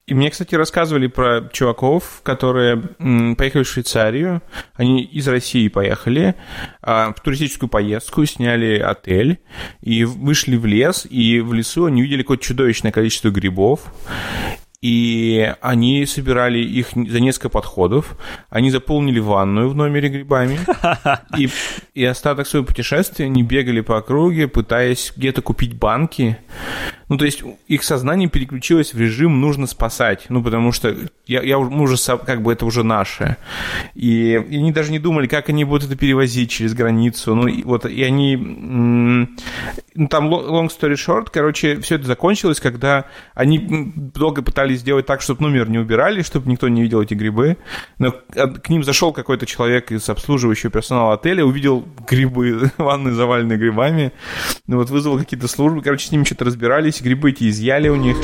И мне, кстати, рассказывали про чуваков, которые поехали в Швейцарию. Они из России поехали в туристическую поездку, сняли отель и вышли в лес. И в лесу они увидели какое-то чудовищное количество грибов. И они собирали их за несколько подходов. Они заполнили ванную в номере грибами. И остаток своего путешествия они бегали по округе, пытаясь где-то купить банки. Ну, то есть их сознание переключилось в режим «нужно спасать». Ну, потому что мы уже, как бы, это уже наше. И они даже не думали, как они будут это перевозить через границу. Ну, и они... там, long story short, короче, все это закончилось, когда они долго пытались сделать так, чтобы номер не убирали, чтобы никто не видел эти грибы. Но к ним зашел какой-то человек из обслуживающего персонала отеля, увидел грибы, ванны заваленные грибами. Ну, вот вызвал какие-то службы, короче, с ними что-то разбирались, грибы эти изъяли у них.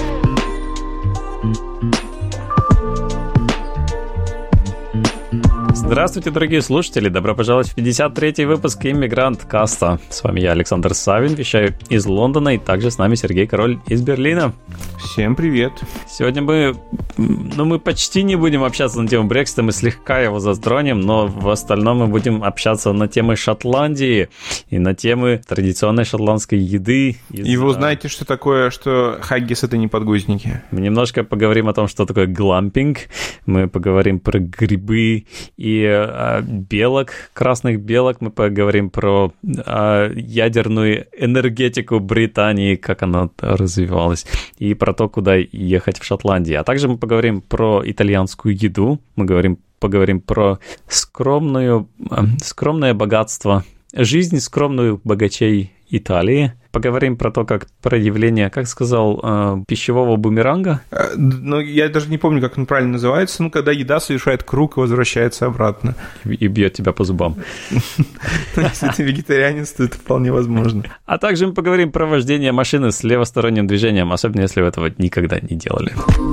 Здравствуйте, дорогие слушатели! Добро пожаловать в 53-й выпуск «Иммигрант Каста». С вами я, Александр Савин, вещаю из Лондона, и также с нами Сергей Король из Берлина. Всем привет! Сегодня мы почти не будем общаться на тему Брексита, мы слегка его затронем, но в остальном мы будем общаться на темы Шотландии и на темы традиционной шотландской еды. И вы узнаете, что такое, что хаггис — это не подгузники. Мы немножко поговорим о том, что такое глампинг, мы поговорим про грибы и белок, красных белок, мы поговорим про ядерную энергетику Британии, как она развивалась, и про то, куда ехать в Шотландии. А также мы поговорим про итальянскую еду, мы поговорим про скромное богатство, жизнь скромную богачей Италии. Поговорим про то, как проявление, как сказал, пищевого бумеранга. Ну, я даже не помню, как он правильно называется. Ну, когда еда совершает круг и возвращается обратно. И бьет тебя по зубам. Если ты вегетарианец, то это вполне возможно. А также мы поговорим про вождение машины с левосторонним движением, особенно если вы этого никогда не делали.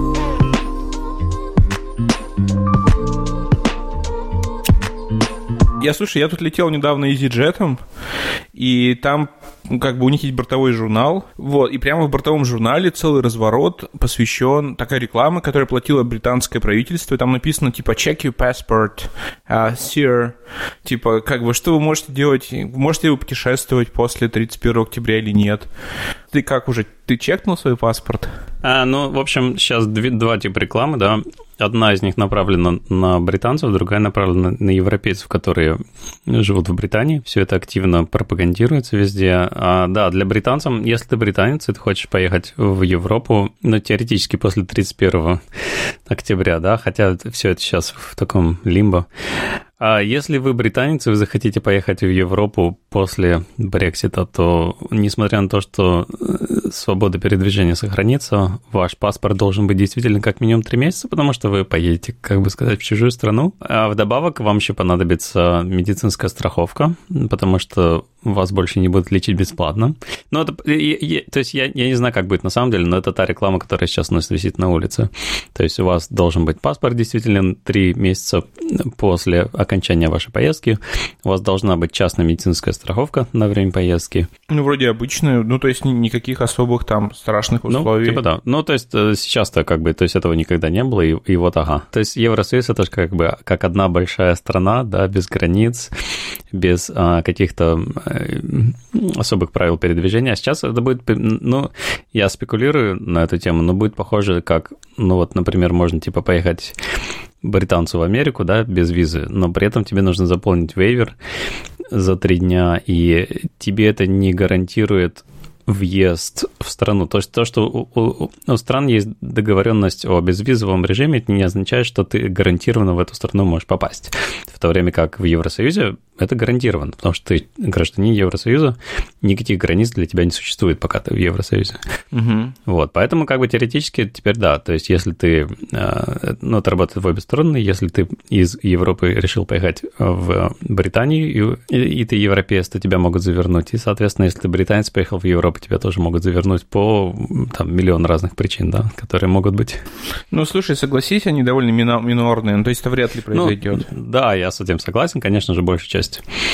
Я тут летел недавно EasyJet'ом, и там как бы у них есть бортовой журнал, вот, и прямо в бортовом журнале целый разворот посвящен такой рекламе, которую платило британское правительство, и там написано, типа, check your passport, sir, типа, как бы, что вы можете делать, можете ли вы путешествовать после 31 октября или нет? Ты как уже, ты чекнул свой паспорт? В общем, сейчас два типа рекламы, да. Одна из них направлена на британцев, другая направлена на европейцев, которые живут в Британии. Все это активно пропагандируется везде. Да, для британцев, если ты британец, и ты хочешь поехать в Европу, теоретически после 31 октября, да, хотя все это сейчас в таком лимбо. А если вы британец, и вы захотите поехать в Европу после Брексита, то, несмотря на то, что свобода передвижения сохранится, ваш паспорт должен быть действительно как минимум 3 месяца, потому что вы поедете, как бы сказать, в чужую страну. А вдобавок вам еще понадобится медицинская страховка, потому что вас больше не будут лечить бесплатно. Но это, то есть я не знаю, как будет на самом деле, но это та реклама, которая сейчас у нас висит на улице. То есть у вас должен быть паспорт действительно 3 месяца после окончания вашей поездки. У вас должна быть частная медицинская страховка на время поездки. Ну, вроде обычная, то есть никаких особых там страшных условий. Ну, типа да. То есть сейчас-то как бы, то есть этого никогда не было, и вот ага. То есть Евросоюз — это же как бы как одна большая страна, да, без границ, без каких-то особых правил передвижения. А сейчас это будет, я спекулирую на эту тему, но будет похоже, как, например, можно типа поехать британцу в Америку, да, без визы, но при этом тебе нужно заполнить вейвер за 3 дня, и тебе это не гарантирует въезд в страну. То есть то, что у стран есть договоренность о безвизовом режиме, это не означает, что ты гарантированно в эту страну можешь попасть. В то время как в Евросоюзе это гарантированно, потому что ты гражданин Евросоюза, никаких границ для тебя не существует, пока ты в Евросоюзе. Угу. Вот, поэтому как бы теоретически теперь да, то есть если ты, это работает в обе стороны, если ты из Европы решил поехать в Британию, и ты европеец, то тебя могут завернуть, и, соответственно, если ты британец поехал в Европу, тебя тоже могут завернуть по миллион разных причин, да, которые могут быть. Слушай, согласись, они довольно минорные, то есть это вряд ли произойдет. Да, я с этим согласен, конечно же, большая часть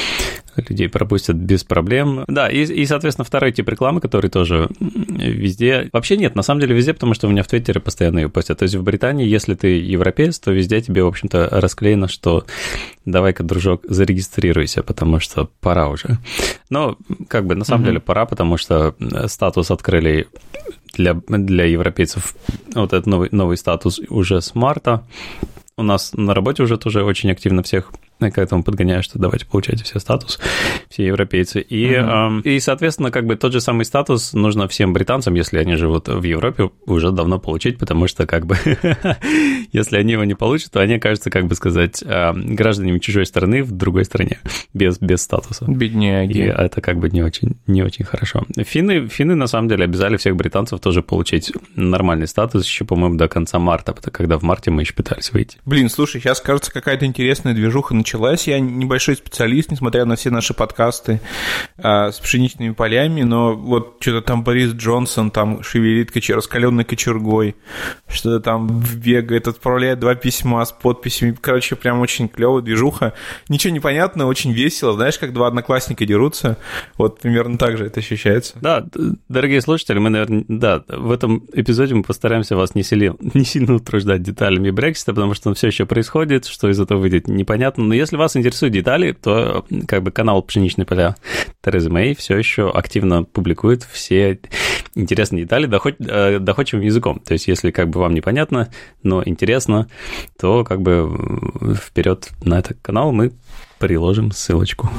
людей пропустят без проблем. Да, и, соответственно, второй тип рекламы, который тоже везде... Вообще нет, на самом деле везде, потому что у меня в Твиттере постоянно ее постят. То есть в Британии, если ты европеец, то везде тебе, в общем-то, расклеено, что давай-ка, дружок, зарегистрируйся, потому что пора уже. Но, как бы, на самом деле пора, потому что статус открыли для европейцев, вот этот новый статус уже с марта. У нас на работе уже тоже очень активно всех к этому подгоняю, что давайте получайте все статус, все европейцы. И, соответственно, как бы тот же самый статус нужно всем британцам, если они живут в Европе, уже давно получить, потому что, как бы, если они его не получат, то они окажутся, как бы сказать, гражданами чужой страны в другой стране, без статуса. Бедняги. И это как бы не очень хорошо. Финны, на самом деле, обязали всех британцев тоже получить нормальный статус еще, по-моему, до конца марта, когда в марте мы еще пытались выйти. Блин, слушай, сейчас, кажется, какая-то интересная движуха началась. Я небольшой специалист, несмотря на все наши подкасты с пшеничными полями, но вот что-то там Борис Джонсон там шевелит раскаленной кочергой, что-то там бегает, отправляет 2 письма с подписями. Короче, прям очень клёвая движуха. Ничего не понятно, очень весело. Знаешь, как 2 одноклассника дерутся, вот примерно так же это ощущается. Да, дорогие слушатели, мы, наверное, в этом эпизоде мы постараемся вас не сильно утруждать деталями Брексита, потому что он все еще происходит, что из этого выйдет, непонятно. Но если вас интересуют детали, то как бы канал «Пшеничные поля» Терезы Мэй все еще активно публикует все интересные детали доходчивым языком. То есть если как бы вам непонятно, но интересно, то как бы вперед на этот канал мы приложим ссылочку.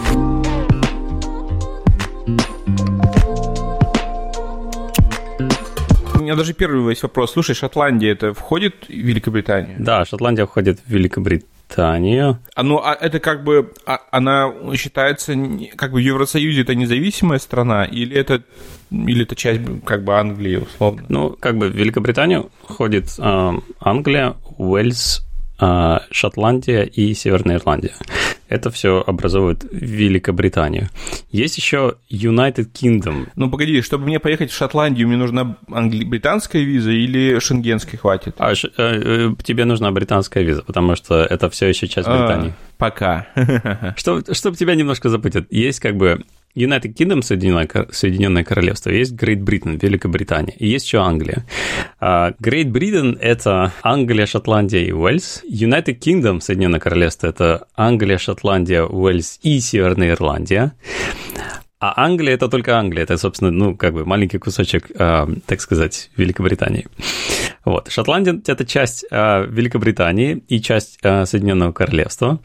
У меня даже первый есть вопрос. Слушай, Шотландия это входит в Великобританию? Да, Шотландия входит в Великобританию. Это как бы, она считается, как бы в Евросоюзе это независимая страна, или это часть как бы Англии, условно? Ну, как бы в Великобританию входит Англия, Уэльс, Шотландия и Северная Ирландия. Это все образовывает Великобританию. Есть еще United Kingdom. Ну, погоди, чтобы мне поехать в Шотландию, мне нужна британская виза или шенгенской хватит? Тебе нужна британская виза, потому что это все еще часть Британии. Пока. Чтобы тебя немножко запутать, есть как бы United Kingdom, Соединенное Королевство, есть Great Britain, Великобритания, и есть еще Англия. Great Britain – это Англия, Шотландия и Уэльс. United Kingdom, Соединенное Королевство – это Англия, Шотландия, Уэльс и Северная Ирландия. А Англия – это только Англия, это, собственно, ну, как бы маленький кусочек, так сказать, Великобритании. Вот. Шотландия – это часть Великобритании и часть Соединенного Королевства.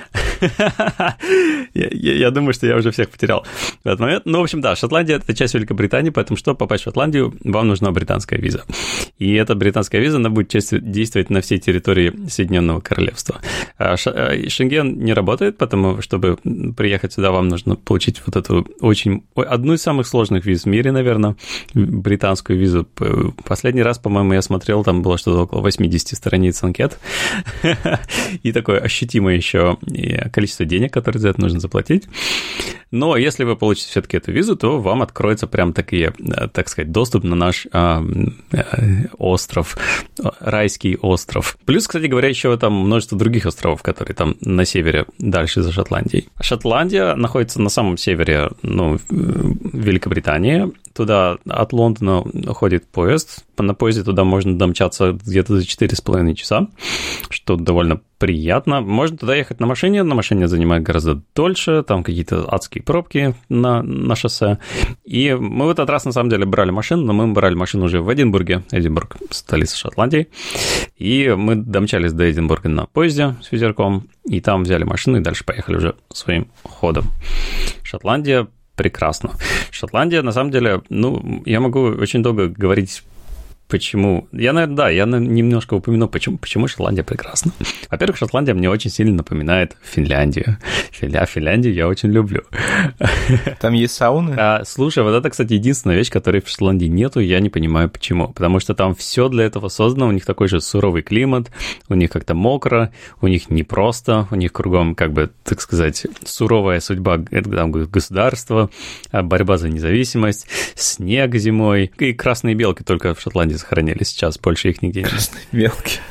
Я думаю, что я уже всех потерял в этот момент. Ну, в общем, да, Шотландия – это часть Великобритании, поэтому, чтобы попасть в Шотландию, вам нужна британская виза. И эта британская виза, она будет действовать на всей территории Соединенного Королевства. Шенген не работает, потому чтобы приехать сюда, вам нужно получить вот эту одну из самых сложных виз в мире, наверное, британскую визу. Последний раз, по-моему, я смотрел, там было что-то около 80 страниц анкет. И такое ощутимое еще количество денег, которые за это нужно заплатить. Но если вы получите все-таки эту визу, то вам откроется прям такие, так сказать, доступ на наш остров, райский остров. Плюс, кстати говоря, еще там множество других островов, которые там на севере, дальше за Шотландией. Шотландия находится на самом севере, Великобритании. Туда от Лондона ходит поезд. На поезде туда можно домчаться где-то за 4,5 часа, что довольно приятно. Можно туда ехать на машине. На машине занимает гораздо дольше. Там какие-то адские пробки на шоссе. И мы в этот раз, на самом деле, брали машину, но мы брали машину уже в Эдинбурге. Эдинбург – столица Шотландии. И мы домчались до Эдинбурга на поезде с ветерком. И там взяли машину и дальше поехали уже своим ходом. Шотландия прекрасно. Шотландия, на самом деле, я могу очень долго говорить, почему. Я немножко упомяну, почему Шотландия прекрасна. Во-первых, Шотландия мне очень сильно напоминает Финляндию. Финляндию я очень люблю. Там есть сауны? Слушай, вот это, кстати, единственная вещь, которой в Шотландии нету, я не понимаю, почему. Потому что там все для этого создано, у них такой же суровый климат, у них как-то мокро, у них непросто, у них кругом, как бы, так сказать, суровая судьба государства, борьба за независимость, снег зимой, и красные белки только в Шотландии сохранили сейчас, больше их нигде нет. Красные белки.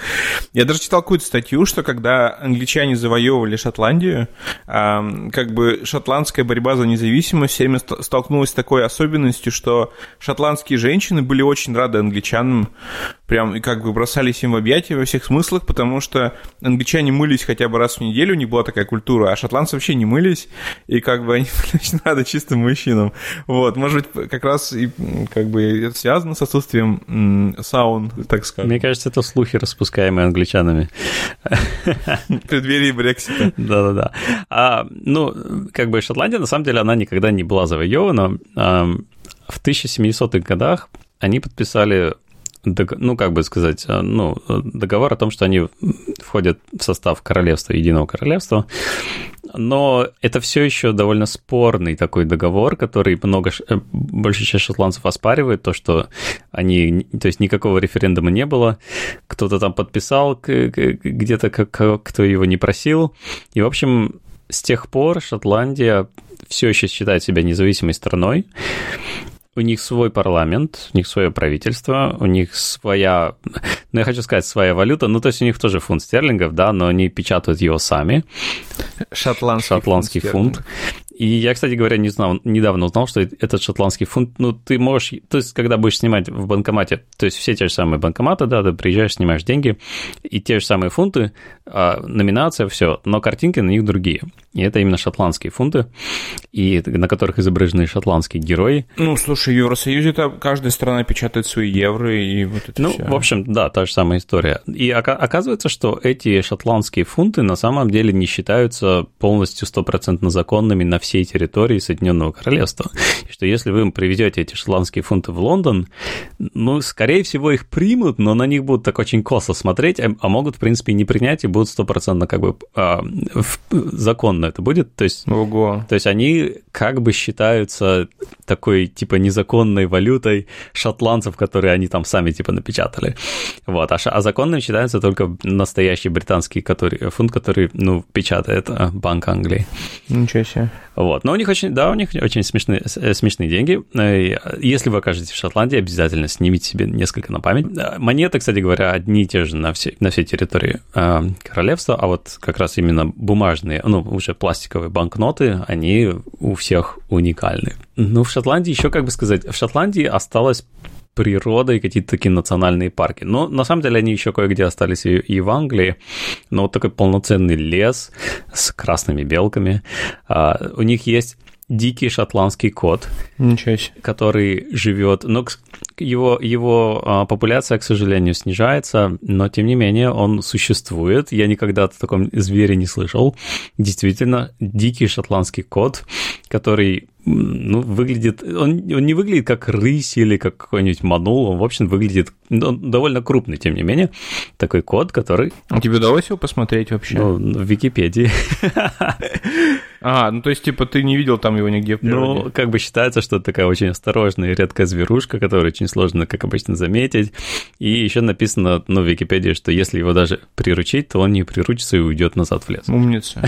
Я даже читал какую-то статью, что когда англичане завоевывали Шотландию, как бы шотландская борьба за независимость все время столкнулась с такой особенностью, что шотландские женщины были очень рады англичанам, прям и как бы бросались им в объятия во всех смыслах, потому что англичане мылись хотя бы раз в неделю, у них была такая культура, а шотландцы вообще не мылись, и как бы они были очень рады чистым мужчинам. Вот, может быть, как раз и как бы это связано с отсутствием саун, так скажем. Мне кажется, это слухи, распускаемые англичанами. В преддверии Брексита. Да-да-да. Ну, как бы Шотландия, на самом деле, она никогда не была завоевана. В 1700-х годах они подписали, ну, как бы сказать, ну, договор о том, что они входят в состав королевства, единого королевства, но это все еще довольно спорный такой договор, который большая часть шотландцев оспаривает, то, что они, то есть никакого референдума не было, кто-то там подписал где-то, кто его не просил, и, в общем, с тех пор Шотландия все еще считает себя независимой страной. У них свой парламент, у них свое правительство, у них своя, ну, я хочу сказать, своя валюта, ну, то есть у них тоже фунт стерлингов, да, но они печатают его сами. Шотландский фунт. И я, кстати говоря, недавно узнал, что этот шотландский фунт, ну, ты можешь, то есть, когда будешь снимать в банкомате, то есть все те же самые банкоматы, да, ты приезжаешь, снимаешь деньги, и те же самые фунты, номинация, все, но картинки на них другие. И это именно шотландские фунты, и на которых изображены шотландские герои. Ну, слушай, в Евросоюзе-то каждая страна печатает свои евро, и вот это ну, все. В общем, да, та же самая история. И оказывается, что эти шотландские фунты на самом деле не считаются полностью 100% законными на всей территории Соединенного Королевства. И что если вы привезете эти шотландские фунты в Лондон, ну, скорее всего, их примут, но на них будут так очень косо смотреть, а могут, в принципе, и не принять, и будут 100% как бы законно это будет. То есть, Ого. То есть они как бы считаются такой, типа, незаконной валютой шотландцев, которые они там сами, типа, напечатали. Вот. А законным считается только настоящий британский фунт, который, ну, печатает Банк Англии. Ничего себе. Вот. Но у них очень смешные деньги. Если вы окажетесь в Шотландии, обязательно снимите себе несколько на память. Монеты, кстати говоря, одни и те же на всей территории королевства, а вот как раз именно бумажные, ну, уже пластиковые банкноты, они у всех уникальны. Ну, в Шотландии еще, как бы сказать, в Шотландии осталось природа и какие-то такие национальные парки. Но на самом деле они еще кое-где остались и в Англии, но вот такой полноценный лес с красными белками. У них есть дикий шотландский кот, который живет, но его популяция, к сожалению, снижается, но тем не менее он существует. Я никогда о таком звере не слышал. Действительно, дикий шотландский кот, который, ну, выглядит, он не выглядит как рысь или как какой-нибудь манул, он, в общем, выглядит довольно крупный, тем не менее, такой кот, который... А тебе удалось его посмотреть вообще? Ну, в Википедии. Ну, то есть, типа, ты не видел там его нигде в природе? Ну, как бы считается, что это такая очень осторожная и редкая зверушка, которую очень сложно, как обычно, заметить. И еще написано, ну, в Википедии, что если его даже приручить, то он не приручится и уйдет назад в лес. Умница.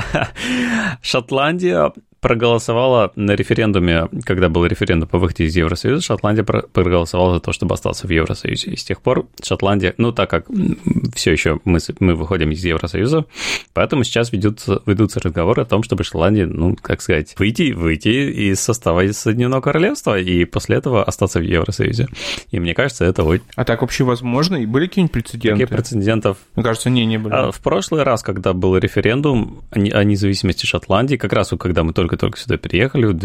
Шотландия проголосовала на референдуме, когда был референдум по выходе из Евросоюза, Шотландия проголосовала за то, чтобы остаться в Евросоюзе. И с тех пор Шотландия, ну, так как все еще мы выходим из Евросоюза, поэтому сейчас ведутся разговоры о том, чтобы Шотландия, ну, как сказать, выйти из состава Соединенного Королевства и после этого остаться в Евросоюзе. И мне кажется, это очень... А так вообще возможно? И были какие-нибудь прецеденты? Таких прецедентов... Мне кажется, не были. В прошлый раз, когда был референдум о независимости Шотландии, как раз когда мы только сюда переехали, в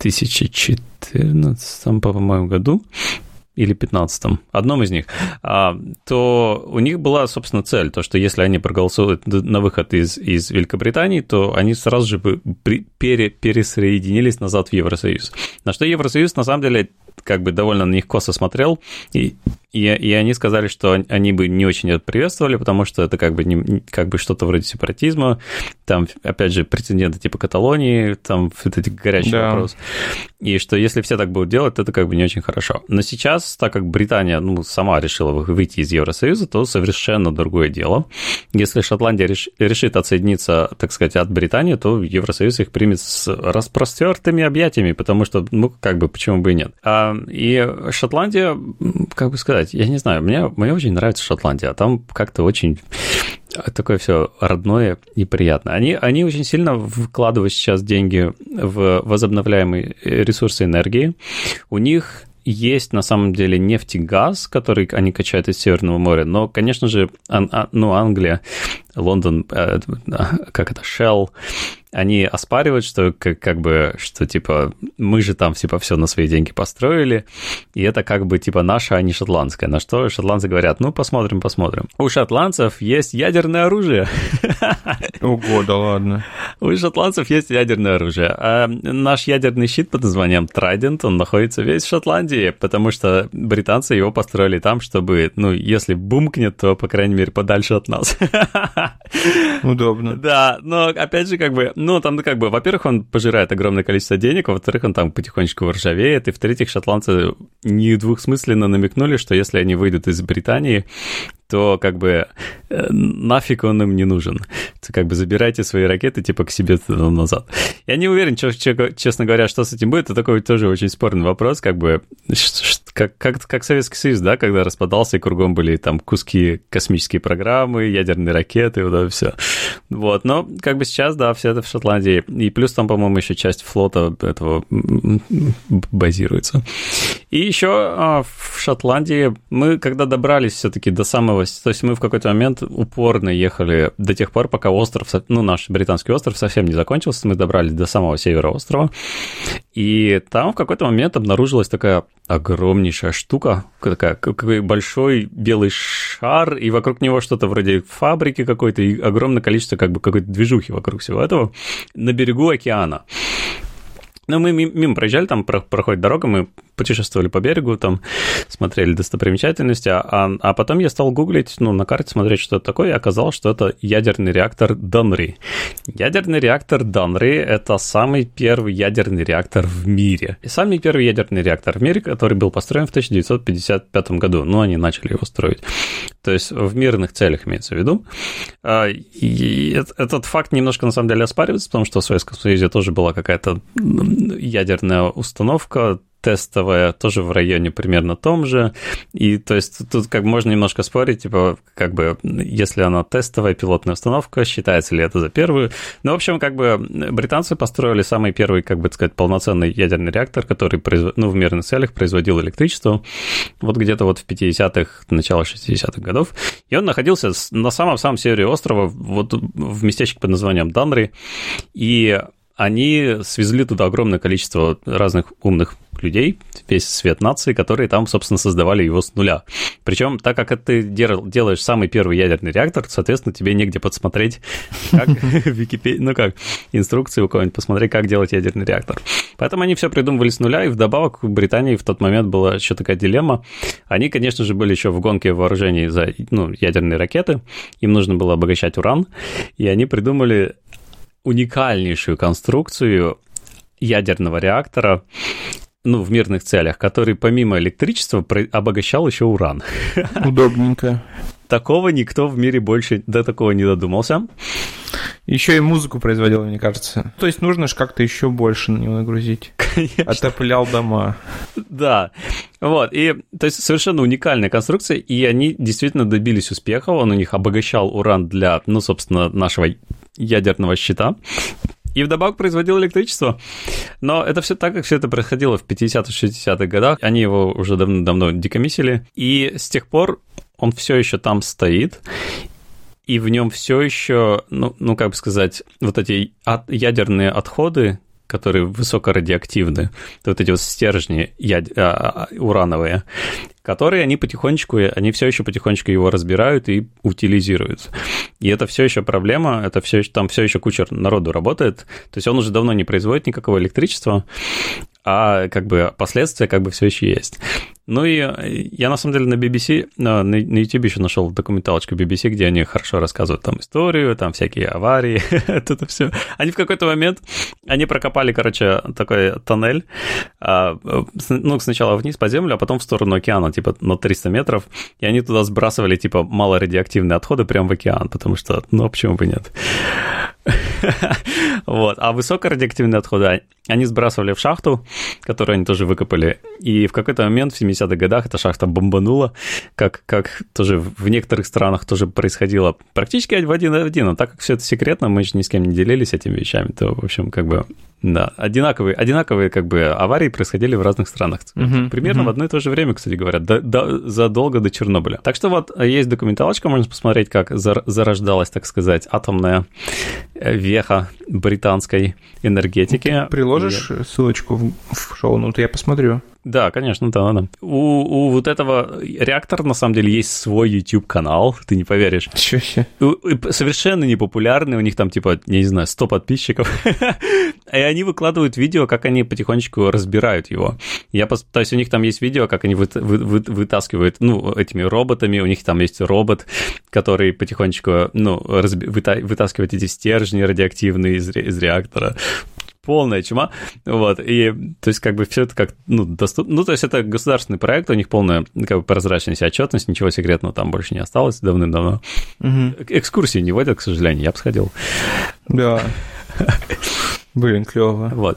2014, по-моему, году, или 15-м, одном из них, то у них была, собственно, цель, то, что если они проголосуют на выход из Великобритании, то они сразу же пересоединились назад в Евросоюз. На что Евросоюз, на самом деле, как бы довольно на них косо смотрел, и они сказали, что они бы не очень это приветствовали, потому что это как бы что-то вроде сепаратизма, там, опять же, прецеденты типа Каталонии, там, это горячий вопрос, и что если все так будут делать, то это как бы не очень хорошо. Но сейчас, так как Британия, ну, сама решила выйти из Евросоюза, то совершенно другое дело. Если Шотландия решит отсоединиться, так сказать, от Британии, то Евросоюз их примет с распростертыми объятиями, потому что, ну, как бы, почему бы и нет. И Шотландия, как бы сказать, я не знаю, мне очень нравится Шотландия, а там как-то очень такое все родное и приятное. Они очень сильно вкладывают сейчас деньги в возобновляемые ресурсы энергии. У них есть, на самом деле, нефть и газ, который они качают из Северного моря, но, конечно же, Англия, Лондон, Shell, они оспаривают, что что типа мы же там типа все на свои деньги построили, и это как бы типа наше, а не шотландское. На что шотландцы говорят, посмотрим. У шотландцев есть ядерное оружие. Ого, да ладно. У шотландцев есть ядерное оружие. А наш ядерный щит под названием Trident, он находится весь в Шотландии, потому что британцы его построили там, чтобы, если бумкнет, то, по крайней мере, подальше от нас. Удобно. Да, но опять же, во-первых, он пожирает огромное количество денег, во-вторых, он там потихонечку ржавеет, и в-третьих, шотландцы недвусмысленно намекнули, что если они выйдут из Британии, то нафиг он им не нужен. Забирайте свои ракеты к себе назад. Я не уверен, честно говоря, что с этим будет. Это такой тоже очень спорный вопрос, как Советский Союз, да, когда распадался, и кругом были там куски космические программы, ядерные ракеты, вот это все. Вот, но сейчас, да, все это в Шотландии. И плюс там, по-моему, еще часть флота этого базируется. И еще в Шотландии мы, когда добрались все-таки до самого... То есть мы в какой-то момент упорно ехали до тех пор, пока остров, наш британский остров совсем не закончился, мы добрались до самого севера острова, и там в какой-то момент обнаружилась такая огромнейшая штука, какой большой белый шар, и вокруг него что-то вроде фабрики какой-то, и огромное количество какой-то движухи вокруг всего этого на берегу океана. Мы мимо проезжали, там проходит дорога, мы путешествовали по берегу, там смотрели достопримечательности, а потом я стал гуглить, на карте смотреть, что это такое, и оказалось, что это ядерный реактор Данри. Ядерный реактор Данри – это самый первый ядерный реактор в мире. И самый первый ядерный реактор в мире, который был построен в 1955 году. Они начали его строить. То есть в мирных целях имеется в виду. И этот факт немножко, на самом деле, оспаривается, потому что в Советском Союзе тоже была какая-то ядерная установка, тестовая, тоже в районе примерно том же, и то есть тут можно немножко спорить, если она тестовая пилотная установка, считается ли это за первую, в общем, британцы построили самый первый, полноценный ядерный реактор, который в мирных целях производил электричество, где-то в 50-х, начало 60-х годов, и он находился на самом севере острова, в местечке под названием Данри, и они свезли туда огромное количество разных умных людей, весь свет нации, которые там, собственно, создавали его с нуля. Причем, так как ты делаешь самый первый ядерный реактор, соответственно, тебе негде подсмотреть, как в Википедии, инструкции у кого-нибудь посмотреть, как делать ядерный реактор. Поэтому они все придумывали с нуля, и вдобавок в Британии в тот момент была еще такая дилемма. Они, конечно же, были еще в гонке вооружений за ядерные ракеты, им нужно было обогащать уран, и они придумали уникальнейшую конструкцию ядерного реактора, в мирных целях, который помимо электричества обогащал еще уран. Удобненько. Такого никто в мире больше до такого не додумался. Еще и музыку производил, мне кажется. То есть нужно же как-то еще больше на него нагрузить. Конечно. Отоплял дома. Да. И то есть совершенно уникальная конструкция, и они действительно добились успеха. Он у них обогащал уран для, собственно, нашего ядерного щита. И вдобавок производил электричество. Но это все так, как все это происходило в 50-60-х годах. Они его уже давно декомиссили. И с тех пор он все еще там стоит. И в нем все еще, эти ядерные отходы, которые высокорадиоактивны, эти стержни урановые, которые они все еще потихонечку его разбирают и утилизируют. И это все еще проблема, там все еще куча народу работает, то есть он уже давно не производит никакого электричества, а последствия все еще есть. Ну и я, на самом деле, на BBC, на YouTube еще нашел документалочку BBC, где они хорошо рассказывают там историю, там всякие аварии, это все. Они в какой-то момент, они прокопали, короче, такой тоннель, ну, сначала вниз по землю, а потом в сторону океана, типа, на 300 метров, и они туда сбрасывали, типа, малорадиоактивные отходы прямо в океан, потому что, ну, почему бы нет? Вот. А высокорадиоактивные отходы они сбрасывали в шахту, которую они тоже выкопали, и в какой-то момент в 70-х годах эта шахта бомбанула, как тоже в некоторых странах тоже происходило практически в один в один, а так как все это секретно, мы же ни с кем не делились этими вещами, то, в общем, как бы, да, одинаковые как бы аварии происходили в разных странах. Примерно в одно и то же время, кстати говоря, задолго до Чернобыля. Так что вот есть документалочка, можно посмотреть, как зарождалась, так сказать, атомная веха британской энергетики. Приложишь ссылочку в шоу-ноуты, я посмотрю. Да, конечно, да. У вот этого реактора, на самом деле, есть свой YouTube-канал, ты не поверишь. Чё себе? Совершенно непопулярный, у них там, типа, я не знаю, 100 подписчиков. И они выкладывают видео, как они потихонечку разбирают его. То есть у них там есть видео, как они вытаскивают, ну, этими роботами, у них там есть робот, который потихонечку, ну, вытаскивает эти стержни радиоактивные из реактора. Полная чума, вот, и, то есть, как бы, все это как, ну, доступно, ну, то есть, это государственный проект, у них полная, как бы, прозрачность и отчетность, ничего секретного там больше не осталось давным-давно. Экскурсии не водят, к сожалению, я бы сходил. Да. Блин, клево. Вот.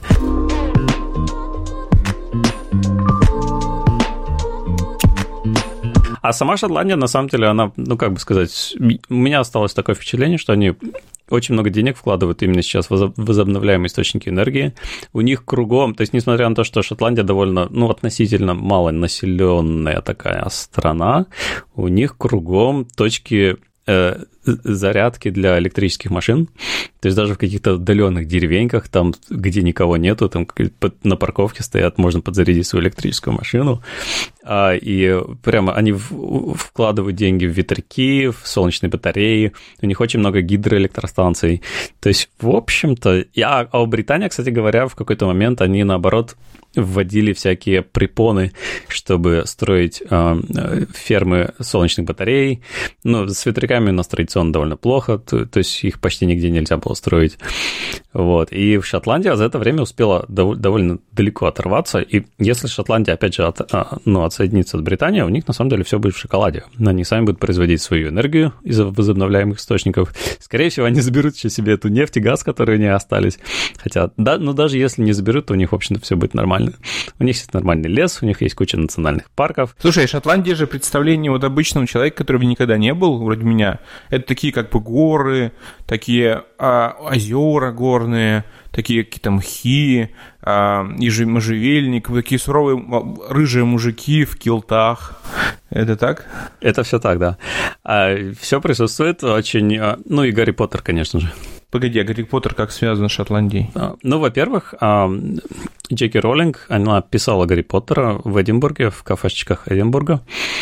А сама Шотландия, на самом деле, она, ну, как бы сказать, у меня осталось такое впечатление, что они очень много денег вкладывают именно сейчас в возобновляемые источники энергии. У них кругом, то есть, несмотря на то, что Шотландия довольно, ну, относительно малонаселенная такая страна, у них кругом точки зарядки для электрических машин, то есть даже в каких-то отдаленных деревеньках, там, где никого нету, там на парковке стоят, можно подзарядить свою электрическую машину, и прямо они вкладывают деньги в ветряки, в солнечные батареи, у них очень много гидроэлектростанций, то есть, в общем-то, а у Британии, кстати говоря, в какой-то момент они, наоборот, вводили всякие препоны, чтобы строить фермы солнечных батарей. Ну, с ветряками у нас традиционно довольно плохо, то есть их почти нигде нельзя было строить. Вот. И Шотландия за это время успела довольно далеко оторваться. И если Шотландия, опять же, отсоединится от Британии, у них на самом деле все будет в шоколаде. Они сами будут производить свою энергию из возобновляемых источников. Скорее всего, они заберут еще себе эту нефть и газ, которые у них остались. Хотя, да, но даже если не заберут, то у них, в общем-то, все будет нормально. У них есть нормальный лес, у них есть куча национальных парков. Слушай, Шотландия же представление вот обычного человека, который никогда не был, вроде меня, это такие как бы горы, такие озера горные, такие какие-то мхи, можжевельник, такие суровые рыжие мужики в килтах. Это так? Это все так, да. Все присутствует очень... Ну и Гарри Поттер, конечно же. Погоди, а Гарри Поттер как связан с Шотландией? Ну, во-первых, Джеки Роулинг, она писала Гарри Поттера в Эдинбурге, в кафешечках Эдинбурга.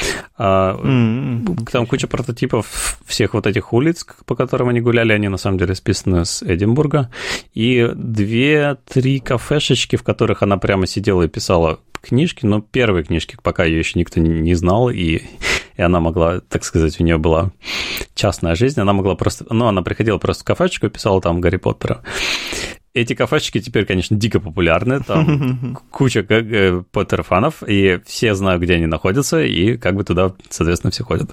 Там куча прототипов всех вот этих улиц, по которым они гуляли, они на самом деле списаны с Эдинбурга. И 2-3 кафешечки, в которых она прямо сидела и писала книжки, но первые книжки, пока ее еще никто не знал, и она могла, так сказать, у нее была частная жизнь, она могла просто, ну, она приходила просто в кафешечку и писала там Гарри Поттера. Эти кафешечки теперь, конечно, дико популярны, там куча Поттер-фанов, и все знают, где они находятся, и как бы туда, соответственно, все ходят.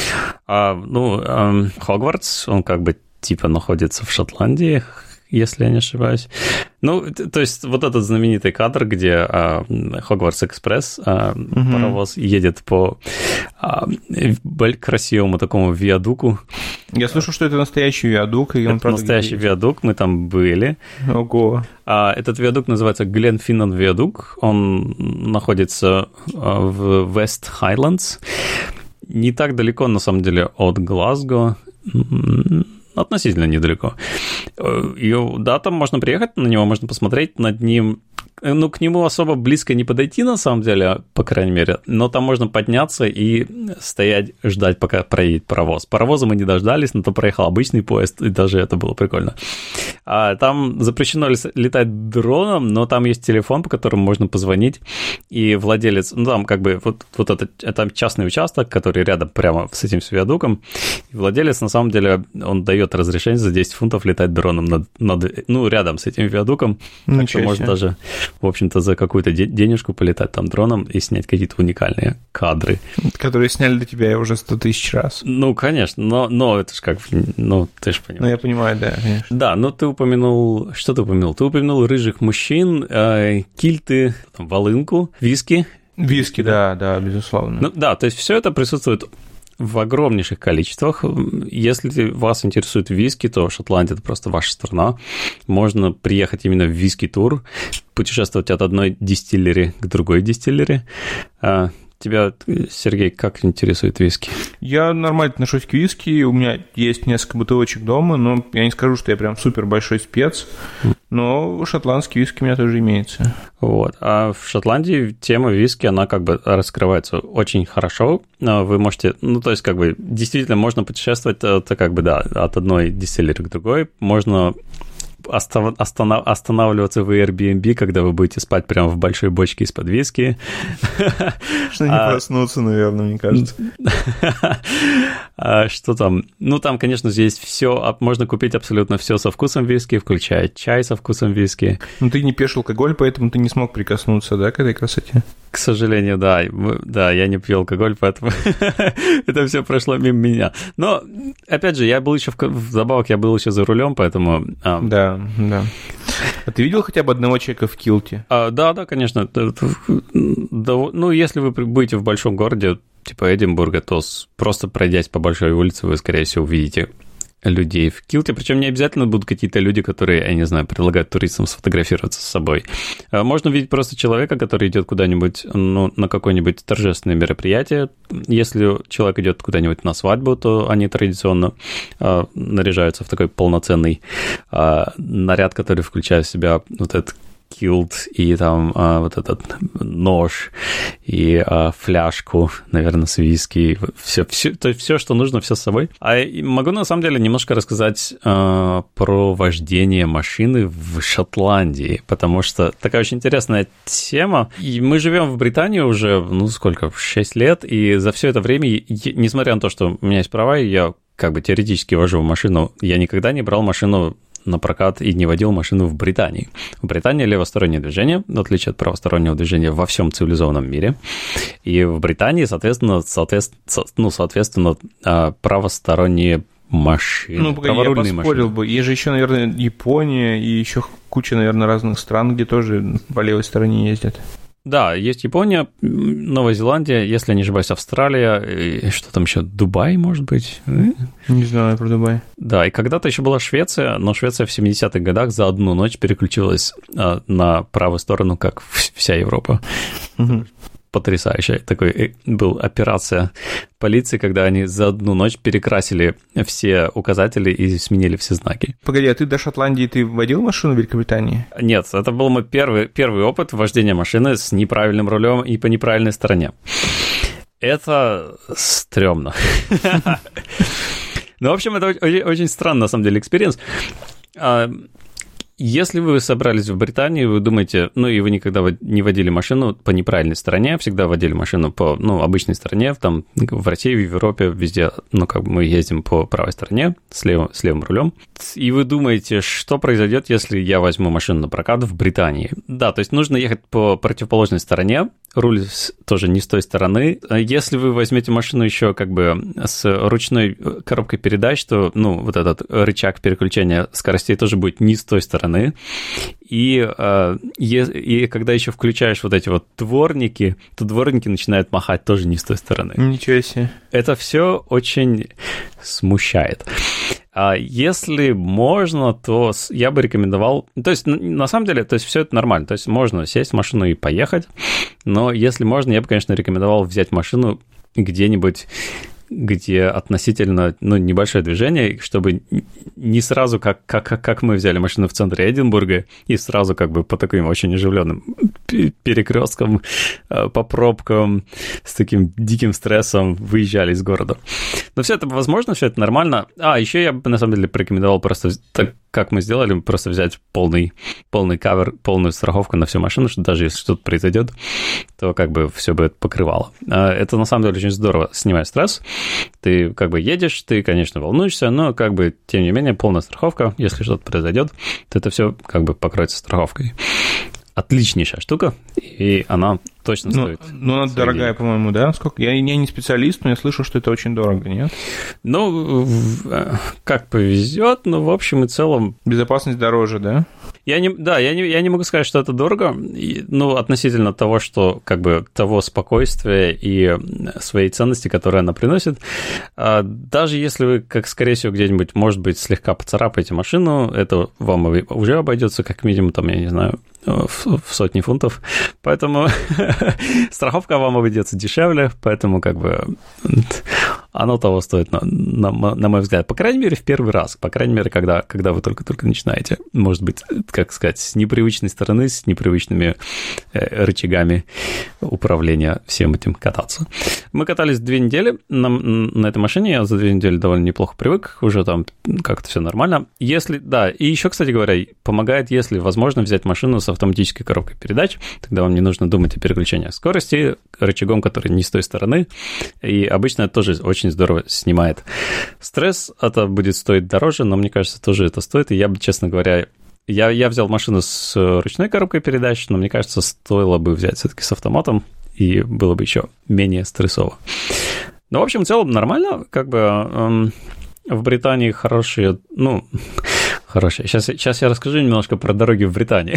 Хогвартс, он как бы типа находится в Шотландии, если я не ошибаюсь. Ну, то есть вот этот знаменитый кадр, где Хогвартс-экспресс, паровоз едет по красивому такому виадуку. Я слышу, что это настоящий виадук. И это настоящий виадук, мы там были. Ого. Этот виадук называется Гленфиннан виадук. Он находится в Вест Хайлендс. Не так далеко, на самом деле, от Глазго. Относительно недалеко. И, да, там можно приехать, на него можно посмотреть, над ним... Ну, к нему особо близко не подойти, на самом деле, по крайней мере, но там можно подняться и стоять, ждать, пока проедет паровоз. Паровоза мы не дождались, но там проехал обычный поезд, и даже это было прикольно. Там запрещено летать дроном, но там есть телефон, по которому можно позвонить, и владелец, ну, там как бы вот это частный участок, который рядом прямо с этим виадуком, и владелец, на самом деле, он дает разрешение за 10 фунтов летать дроном рядом с этим виадуком, так что можно даже, в общем-то, за какую-то денежку полетать там дроном и снять какие-то уникальные кадры. Которые сняли для тебя уже 100 тысяч раз. Ну, конечно, но это же как, ну, ты же понимаешь. Ну, я понимаю, да, конечно. Да, но ты упомянул, что ты упомянул? Ты упомянул рыжих мужчин, кильты, волынку, виски. Виски, да, безусловно. Ну, да, то есть все это присутствует в огромнейших количествах. Если вас интересует виски, то Шотландия – это просто ваша страна. Можно приехать именно в виски-тур, путешествовать от одной дистиллери к другой дистиллери. Тебя, Сергей, как интересует виски? Я нормально отношусь к виски, у меня есть несколько бутылочек дома, но я не скажу, что я прям супер большой спец, но шотландский виски у меня тоже имеется. Вот, а в Шотландии тема виски, она как бы раскрывается очень хорошо, вы можете, ну, то есть как бы действительно можно путешествовать, это как бы, да, от одной дистиллери к другой, можно останавливаться в Airbnb, когда вы будете спать прямо в большой бочке из-под виски. Что не проснуться, наверное, мне кажется. Что там? Ну, там, конечно, есть все, можно купить абсолютно все со вкусом виски, включая чай со вкусом виски. Ну, ты не пьешь алкоголь, поэтому ты не смог прикоснуться, да, к этой красоте? К сожалению, да. Да, я не пью алкоголь, поэтому это все прошло мимо меня. Но, опять же, я был еще вдобавок, я был еще за рулем, поэтому... Да. А ты видел хотя бы одного человека в килте? Да, конечно. Ну, если вы будете в большом городе, типа Эдинбурга, то просто пройдясь по большой улице, вы, скорее всего, увидите людей в килте, причем не обязательно будут какие-то люди, которые, я не знаю, предлагают туристам сфотографироваться с собой. Можно видеть просто человека, который идет куда-нибудь, ну, на какое-нибудь торжественное мероприятие. Если человек идет куда-нибудь на свадьбу, то они традиционно наряжаются в такой полноценный наряд, который включает в себя вот этот килт и там вот этот нож и фляжку, наверное, с виски, все, то есть все, что нужно, все с собой. Могу на самом деле немножко рассказать про вождение машины в Шотландии, потому что такая очень интересная тема. И мы живем в Британии уже, 6 лет, и за все это время, несмотря на то, что у меня есть права, и я как бы теоретически вожу машину, я никогда не брал машину на прокат и не водил машину в Британии. В Британии левостороннее движение, в отличие от правостороннего движения во всем цивилизованном мире. И в Британии, соответственно, правосторонние машины. Ну, погоди, я поспорил бы. Есть же еще, наверное, Япония и еще куча, наверное, разных стран, где тоже по левой стороне ездят. Да, есть Япония, Новая Зеландия, если не ошибаюсь, Австралия, и что там еще, Дубай, может быть? Не знаю про Дубай. Да, и когда-то еще была Швеция, но Швеция в 70-х годах за одну ночь переключилась на правую сторону, как вся Европа. Угу. Потрясающая. Такой был операция полиции, когда они за одну ночь перекрасили все указатели и сменили все знаки. Погоди, а ты до Шотландии, ты водил машину в Великобритании? Нет, это был мой первый опыт вождения машины с неправильным рулем и по неправильной стороне. Это стрёмно. Ну, в общем, это очень странный, на самом деле, экспириенс. Если вы собрались в Британии, вы думаете, и вы никогда не водили машину по неправильной стороне, всегда водили машину по, обычной стороне, там, в России, в Европе, везде, мы ездим по правой стороне, с левым рулем, и вы думаете, что произойдет, если я возьму машину на прокат в Британии? Да, то есть нужно ехать по противоположной стороне, руль тоже не с той стороны. Если вы возьмете машину еще с ручной коробкой передач, то, вот этот рычаг переключения скоростей тоже будет не с той стороны. И когда еще включаешь вот эти вот дворники, то дворники начинают махать тоже не с той стороны. Ничего себе. Это все очень смущает. А если можно, то я бы рекомендовал... То есть, на самом деле, все это нормально. То есть, можно сесть в машину и поехать. Но если можно, я бы, конечно, рекомендовал взять машину где-нибудь, где относительно небольшое движение, чтобы не сразу, как мы взяли машину в центре Эдинбурга, и сразу по таким очень оживленным перекресткам, по пробкам, с таким диким стрессом выезжали из города. Но все это возможно, все это нормально. Еще я бы, на самом деле, порекомендовал просто как мы сделали, просто взять полный кавер, полную страховку на всю машину, что даже если что-то произойдет, то как бы все бы это покрывало. Это на самом деле очень здорово снимает стресс. Ты как бы едешь, ты, конечно, волнуешься, но как бы, тем не менее, полная страховка. Если что-то произойдет, то это все как бы покроется страховкой. Отличнейшая штука, и она точно стоит. Ну, она дорогая, по-моему, да? Сколько? Я не специалист, но я слышал, что это очень дорого, нет? Ну, как повезет, но в общем и целом... Безопасность дороже, да? Я не могу сказать, что это дорого, ну, относительно того, что, как бы, того спокойствия и своей ценности, которые она приносит. Даже если вы, как, скорее всего, где-нибудь, может быть, слегка поцарапаете машину, это вам уже обойдется, как минимум, там, я не знаю, в сотни фунтов, поэтому страховка вам обойдется дешевле, поэтому как бы оно того стоит, на мой взгляд, по крайней мере, в первый раз, по крайней мере, когда вы только начинаете, может быть, как сказать, с непривычной стороны, с непривычными рычагами управления всем этим кататься. Мы катались 2 недели на этой машине, я за 2 недели довольно неплохо привык, уже там как-то все нормально. Если, да, и еще, кстати говоря, помогает, если возможно, взять машину с автоматической коробкой передач, тогда вам не нужно думать о переключении скорости, рычагом, который не с той стороны, и обычно это тоже очень здорово снимает стресс. Это будет стоить дороже, но мне кажется, тоже это стоит, и я бы, честно говоря, я взял машину с ручной коробкой передач, но мне кажется, стоило бы взять все-таки с автоматом, и было бы еще менее стрессово. Но, в общем, в целом нормально, как бы в Британии хорошие, хорошие. Сейчас я расскажу немножко про дороги в Британии.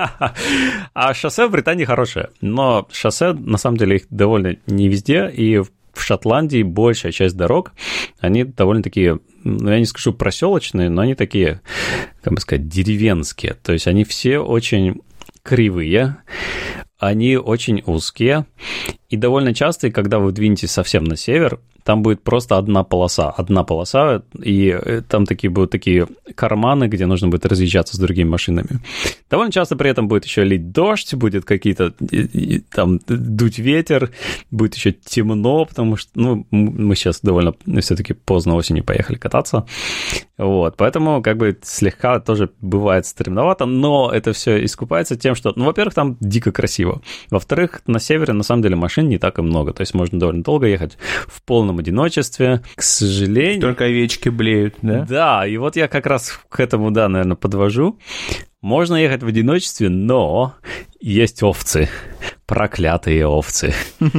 А шоссе в Британии хорошее, но шоссе, на самом деле, их довольно не везде, и в Шотландии большая часть дорог, они довольно такие, я не скажу проселочные, но они такие, как бы сказать, деревенские. То есть они все очень кривые, они очень узкие, и довольно часто, когда вы двинетесь совсем на север, там будет просто одна полоса, и там будут такие карманы, где нужно будет разъезжаться с другими машинами. Довольно часто при этом будет еще лить дождь, будет какие-то там дуть ветер, будет еще темно, потому что, мы сейчас довольно все-таки поздно осенью поехали кататься, вот, поэтому как бы слегка тоже бывает стремновато, но это все искупается тем, что, во-первых, там дико красиво, во-вторых, на севере на самом деле машин не так и много, то есть можно довольно долго ехать в полном одиночестве, к сожалению. Только овечки блеют, да? Да, и вот я как раз к этому, наверное, подвожу. Можно ехать в одиночестве, но есть овцы, проклятые овцы.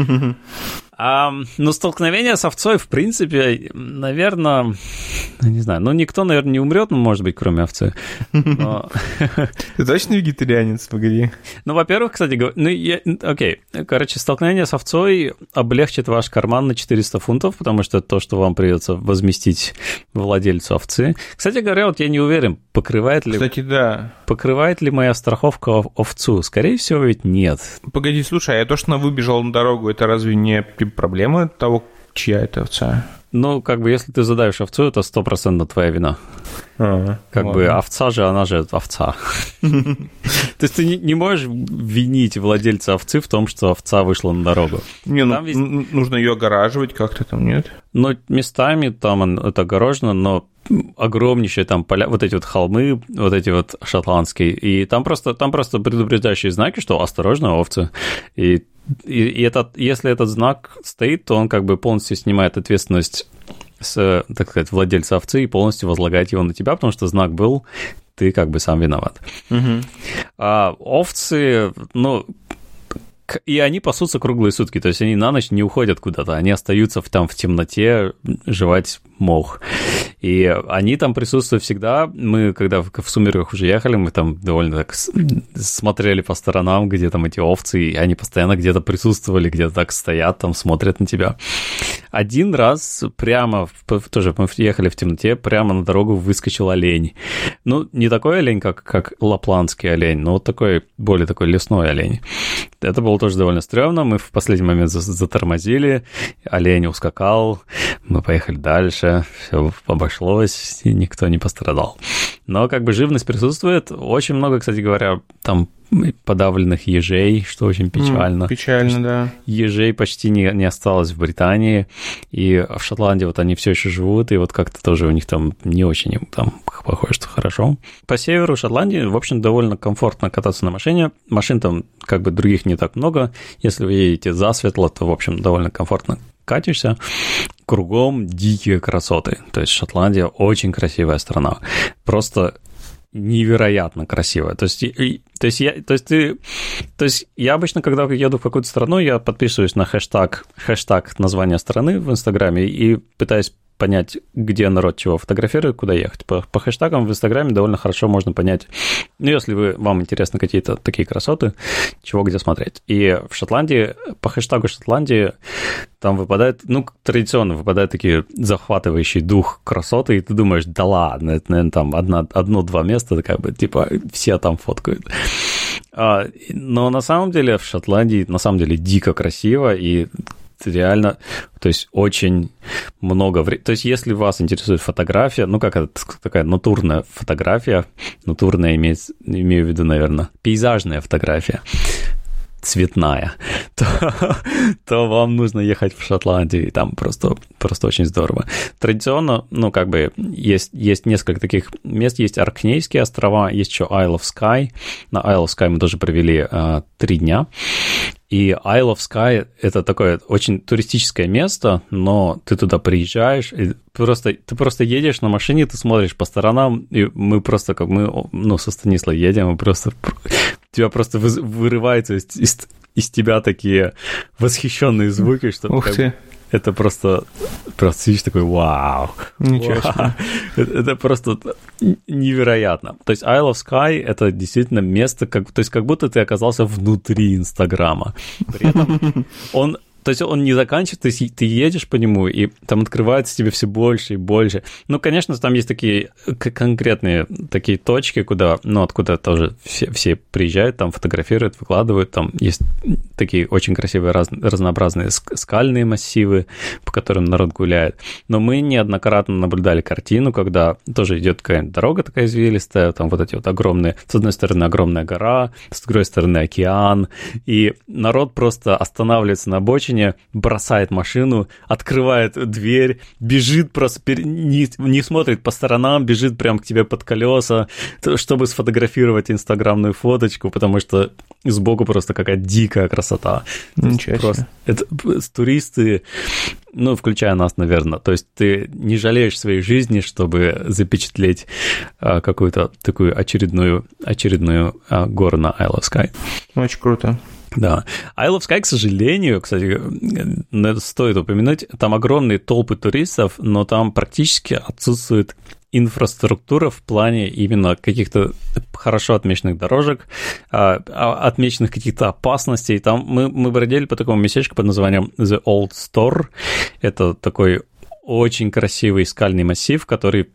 Но столкновение с овцой, в принципе, наверное, не знаю, никто, наверное, не умрет, может быть, кроме овцы. Но... Ты точно вегетарианец, погоди? Во-первых, кстати, окей, столкновение с овцой облегчит ваш карман на 400 фунтов, потому что это то, что вам придется возместить владельцу овцы. Кстати говоря, вот я не уверен, покрывает ли моя страховка овцу? Скорее всего, ведь нет. Погоди, слушай, а то, что она выбежала на дорогу, это разве не проблема того, чья это овца? Если ты задаешь овцу, это 100% твоя вина. Овца же, она же овца. То есть ты не можешь винить владельца овцы в том, что овца вышла на дорогу. Нужно ее огораживать как-то там, нет? Местами там это огорожено, но огромнейшие там поля, вот эти вот холмы, вот эти вот шотландские, и там просто предупреждающие знаки, что осторожно, овцы. И если этот знак стоит, то он как бы полностью снимает ответственность с, так сказать, владельца овцы и полностью возлагает его на тебя, потому что знак был, ты как бы сам виноват. Угу. А овцы, и они пасутся круглые сутки, то есть они на ночь не уходят куда-то, они остаются там в темноте жевать мох. И они там присутствуют всегда. Мы, когда в сумерках уже ехали, мы там довольно так смотрели по сторонам, где там эти овцы, и они постоянно где-то присутствовали, где-то так стоят, там смотрят на тебя. Один раз прямо, тоже мы ехали в темноте, прямо на дорогу выскочил олень. Не такой олень, как лапландский олень, но вот такой, более такой лесной олень. Это было тоже довольно стрёмно. Мы в последний момент затормозили, олень ускакал, мы поехали дальше, все обошлось, и никто не пострадал. Но как бы живность присутствует. Очень много, кстати говоря, там подавленных ежей, что очень печально. Печально, да. Ежей почти не осталось в Британии, и в Шотландии вот они все еще живут, и вот как-то тоже у них там не очень там похоже, что хорошо. По северу Шотландии, в общем, довольно комфортно кататься на машине. Машин там как бы других не так много. Если вы едете засветло, то, в общем, довольно комфортно катишься. Кругом дикие красоты. То есть Шотландия очень красивая страна. Просто невероятно красивая. То есть я обычно, когда еду в какую-то страну, я подписываюсь на хэштаг названия страны в Инстаграме и пытаюсь понять, где народ чего фотографирует, куда ехать. По хэштагам в Инстаграме довольно хорошо можно понять, ну, если вам интересны какие-то такие красоты, чего где смотреть. И в Шотландии, по хэштагу Шотландии, там выпадает, ну, традиционно выпадают такие захватывающие дух красоты, и ты думаешь, да ладно, это, наверное, там одно-два места, как бы, типа, все там фоткают. Но на самом деле в Шотландии, на самом деле, дико красиво, и реально, то есть очень много времени. То есть если вас интересует фотография, ну как это такая натурная фотография, натурная имею в виду, наверное, пейзажная фотография, цветная, то вам нужно ехать в Шотландию, и там просто очень здорово. Традиционно, ну, как бы, есть несколько таких мест, есть Оркнейские острова, есть еще Isle of Skye. На Isle of Skye мы тоже провели 3 дня. И Isle of Skye — это такое очень туристическое место, но ты туда приезжаешь, и ты просто едешь на машине, ты смотришь по сторонам, и мы просто, как мы со Станиславом едем, и просто тебя просто вырываются из тебя такие восхищенные звуки, что Ух ты. Это просто сидишь такой, вау. Ничего себе. Это просто невероятно. То есть Isle of Skye — это действительно место, то есть как будто ты оказался внутри Инстаграма. При этом он не заканчивается, то есть ты едешь по нему, и там открывается тебе все больше и больше. Ну, конечно, там есть такие конкретные такие точки, откуда тоже все приезжают, там фотографируют, выкладывают, там есть такие очень красивые разнообразные скальные массивы, по которым народ гуляет. Но мы неоднократно наблюдали картину, когда тоже идет какая-нибудь дорога такая извилистая, там вот эти вот огромные, с одной стороны огромная гора, с другой стороны океан, и народ просто останавливается на обочине, бросает машину, открывает дверь, бежит просто, не смотрит по сторонам, бежит прямо к тебе под колеса, чтобы сфотографировать инстаграмную фоточку, потому что сбоку просто какая-то дикая красота. Ничего себе. Это туристы, ну, включая нас, наверное, то есть ты не жалеешь своей жизни, чтобы запечатлеть какую-то такую очередную гору на Isle of Skye. Очень круто. Да. Isle of Skye, к сожалению, кстати, стоит упомянуть, там огромные толпы туристов, но там практически отсутствует инфраструктура в плане именно каких-то хорошо отмеченных дорожек, отмеченных каких-то опасностей. Там мы бродили по такому местечку под названием The Old Store. Это такой очень красивый скальный массив, который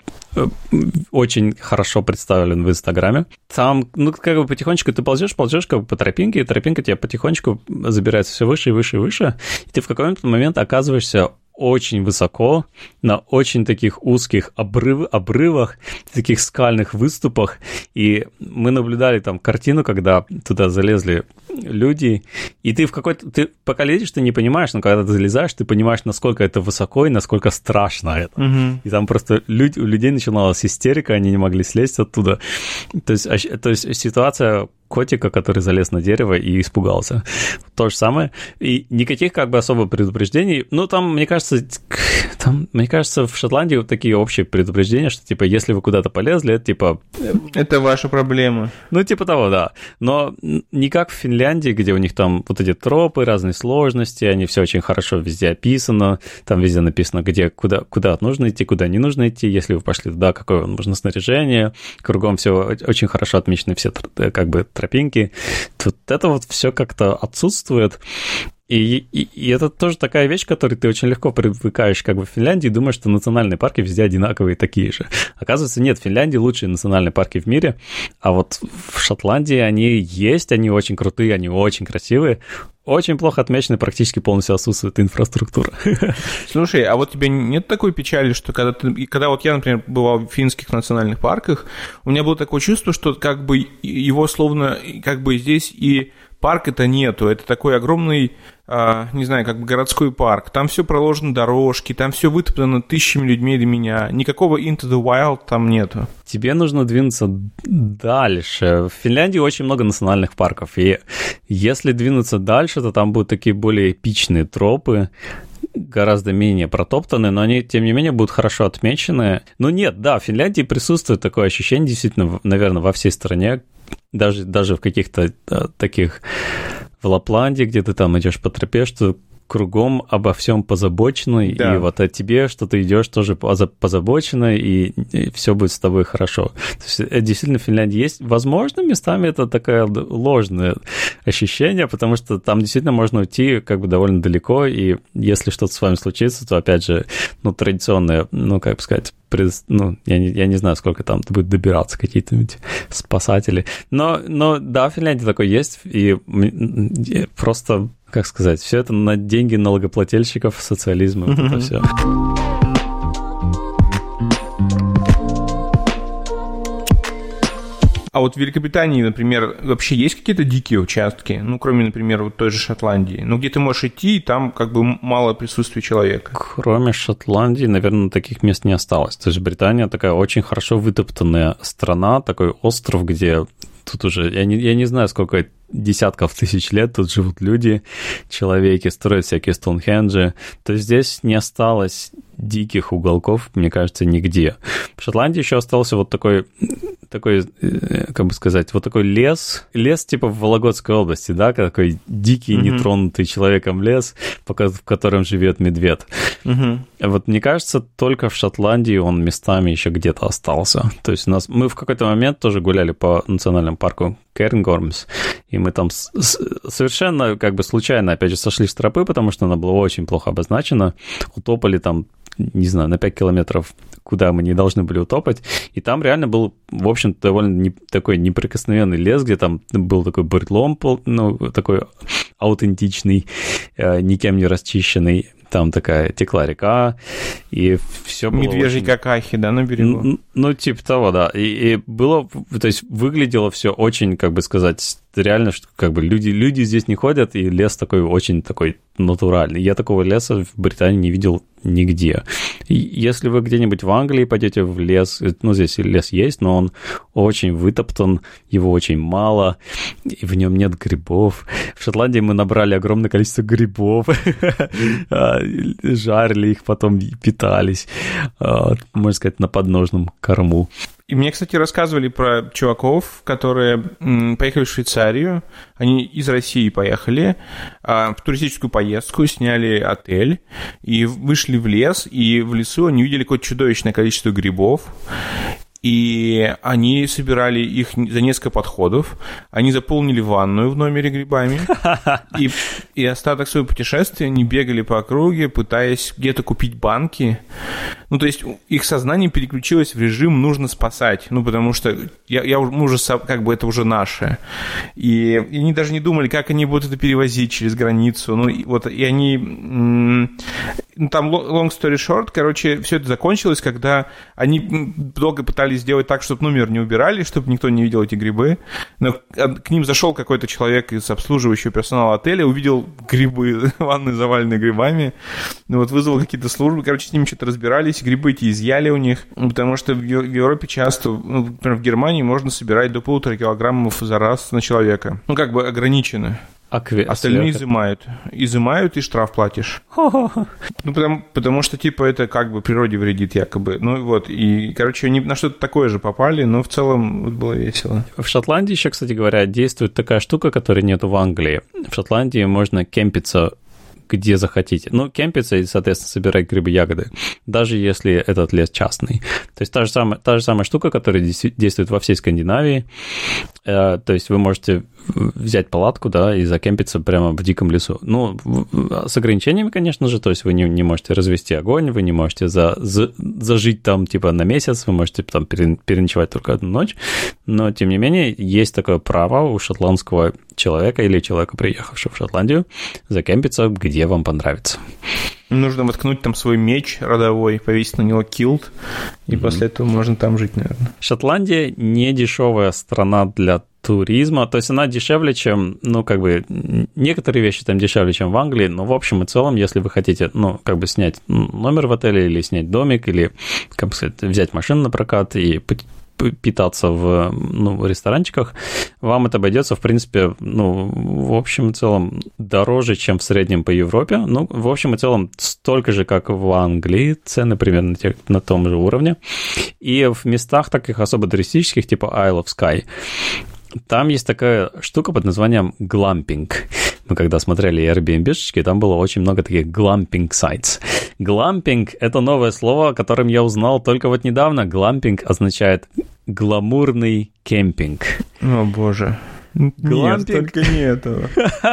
очень хорошо представлен в Инстаграме. Там, ну, как бы потихонечку ты ползешь как бы по тропинке, и тропинка тебя потихонечку забирается все выше и выше и выше, и ты в какой-то момент оказываешься очень высоко, на очень таких узких обрывах, таких скальных выступах, и мы наблюдали там картину, когда туда залезли люди, и ты пока лезешь, ты не понимаешь, но когда ты залезаешь, ты понимаешь, насколько это высоко и насколько страшно это. Угу. И там просто у людей начиналась истерика, они не могли слезть оттуда. То есть ситуация котика, который залез на дерево и испугался. То же самое. И никаких как бы особо предупреждений. Ну, там, мне кажется, в Шотландии вот такие общие предупреждения, что, типа, если вы куда-то полезли, это, типа... Это ваша проблема. Ну, типа того, да. Но не как в Финляндии, где у них там вот эти тропы, разные сложности, они все очень хорошо везде описано, там везде написано, куда нужно идти, куда не нужно идти, если вы пошли туда, какое вам нужно снаряжение, кругом все очень хорошо отмечены, все как бы тропинки. Вот это вот все как-то отсутствует. И это тоже такая вещь, к которой ты очень легко привыкаешь как бы в Финляндии, и думаешь, что национальные парки везде одинаковые такие же. Оказывается, нет, в Финляндии лучшие национальные парки в мире, а вот в Шотландии они есть, они очень крутые, они очень красивые, очень плохо отмечено, практически полностью отсутствует инфраструктура. Слушай, а вот тебе нет такой печали, что когда вот я, например, бывал в финских национальных парках, у меня было такое чувство, что как бы его словно как бы здесь и парка-то нету, это такой огромный, не знаю, как бы городской парк, там все проложены дорожки, там все вытоптано тысячами людьми до меня, никакого into the wild там нету. Тебе нужно двинуться дальше. В Финляндии очень много национальных парков, и если двинуться дальше, то там будут такие более эпичные тропы, гораздо менее протоптаны, но они, тем не менее, будут хорошо отмечены. Но нет, да, в Финляндии присутствует такое ощущение, действительно, наверное, во всей стране, даже в каких-то таких, в Лапландии, где ты там идешь по тропе, что кругом обо всем позабочено, да. И вот о тебе, что ты идешь, тоже позабочено, и все будет с тобой хорошо. То есть, действительно, в Финляндии есть, возможно, местами это такое ложное ощущение, потому что там действительно можно уйти как бы довольно далеко, и если что-то с вами случится, то, опять же, традиционное, как бы сказать, я не знаю, сколько там будет добираться какие-то спасатели. Но да, в Финляндии такое есть, и просто, как сказать, все это на деньги налогоплательщиков, социализма, вот это все. А вот в Великобритании, например, вообще есть какие-то дикие участки? Кроме, например, вот той же Шотландии. Где ты можешь идти, и там как бы мало присутствия человека. Кроме Шотландии, наверное, таких мест не осталось. То есть Британия такая очень хорошо вытоптанная страна, такой остров, где тут уже, я не знаю, сколько десятков тысяч лет тут живут люди, человеки, строят всякие Стоунхенджи. То есть здесь не осталось диких уголков, мне кажется, нигде. В Шотландии еще остался вот такой, как бы сказать, вот такой лес типа в Вологодской области, да, такой дикий, нетронутый человеком лес, в котором живет медведь. Вот мне кажется, только в Шотландии он местами еще где-то остался. То есть мы в какой-то момент тоже гуляли по национальному парку Кернгормс, и мы там совершенно как бы случайно, опять же, сошли с тропы, потому что она была очень плохо обозначена, утопали там, не знаю, на 5 километров, куда мы не должны были утопать, и там реально был, в общем-то, довольно такой неприкосновенный лес, где там был такой бурелом, такой аутентичный, никем не расчищенный, там такая текла река, и все было медвежьи очень... какахи, да, на берегу? Типа того, да. И было, то есть выглядело все очень, как бы сказать, реально, что как бы люди здесь не ходят, и лес такой очень такой натуральный. Я такого леса в Британии не видел нигде. И если вы где-нибудь в Англии пойдете в лес, здесь лес есть, но он очень вытоптан, его очень мало, и в нем нет грибов. В Шотландии мы набрали огромное количество грибов, жарили их, потом питались, можно сказать, на подножном корму. И мне, кстати, рассказывали про чуваков, которые поехали в Швейцарию. Они из России поехали в туристическую поездку, сняли отель и вышли в лес. И в лесу они увидели какое-то чудовищное количество грибов. И они собирали их за несколько подходов. Они заполнили ванную в номере грибами. И остаток своего путешествия они бегали по округе, пытаясь где-то купить банки. То есть их сознание переключилось в режим «нужно спасать». Потому что мы уже как бы это уже наше. И они даже не думали, как они будут это перевозить через границу. И они... Там long story short, короче, все это закончилось, когда они долго пытались сделать так, чтобы номер не убирали, чтобы никто не видел эти грибы. Но к ним зашел какой-то человек из обслуживающего персонала отеля, увидел грибы, ванны заваленные грибами, вызвал какие-то службы, короче, с ними что-то разбирались, грибы эти изъяли у них, потому что в Европе часто, например, в Германии можно собирать до 1,5 килограммов за раз на человека. Как бы ограничено. Остальные изымают и штраф платишь. Потому что, типа, это как бы природе вредит якобы. И, короче, они на что-то такое же попали, но в целом было весело. В Шотландии еще, кстати говоря, действует такая штука, которой нету в Англии. В Шотландии можно кемпиться где захотите. Кемпиться и, соответственно, собирать грибы, ягоды, даже если этот лес частный. То есть та же самая штука, которая действует во всей Скандинавии. То есть вы можете взять палатку, да, и закемпиться прямо в диком лесу. Ну, с ограничениями, конечно же, то есть вы не можете развести огонь, вы не можете зажить там, типа, на месяц, вы можете там переночевать только одну ночь, но, тем не менее, есть такое право у шотландского человека или человека, приехавшего в Шотландию, закемпиться, где вам понравится. Нужно воткнуть там свой меч родовой, повесить на него килт, и после этого можно там жить, наверное. Шотландия не дешевая страна для туризма, то есть она дешевле, чем, ну, как бы, некоторые вещи там дешевле, чем в Англии, но в общем и целом, если вы хотите, ну, как бы снять номер в отеле или снять домик, или, как бы сказать, взять машину на прокат и питаться в ресторанчиках, вам это обойдется, в принципе, ну, в общем и целом, дороже, чем в среднем по Европе. Ну, в общем и целом, столько же, как в Англии, цены примерно на том же уровне. И в местах таких особо туристических, типа Isle of Skye, там есть такая штука под названием глампинг. Мы когда смотрели Airbnb-шечки, там было очень много таких глампинг-сайтс. Глампинг — это новое слово, о котором я узнал только вот недавно. Глампинг означает гламурный кемпинг. О, боже. Нет, только не этого.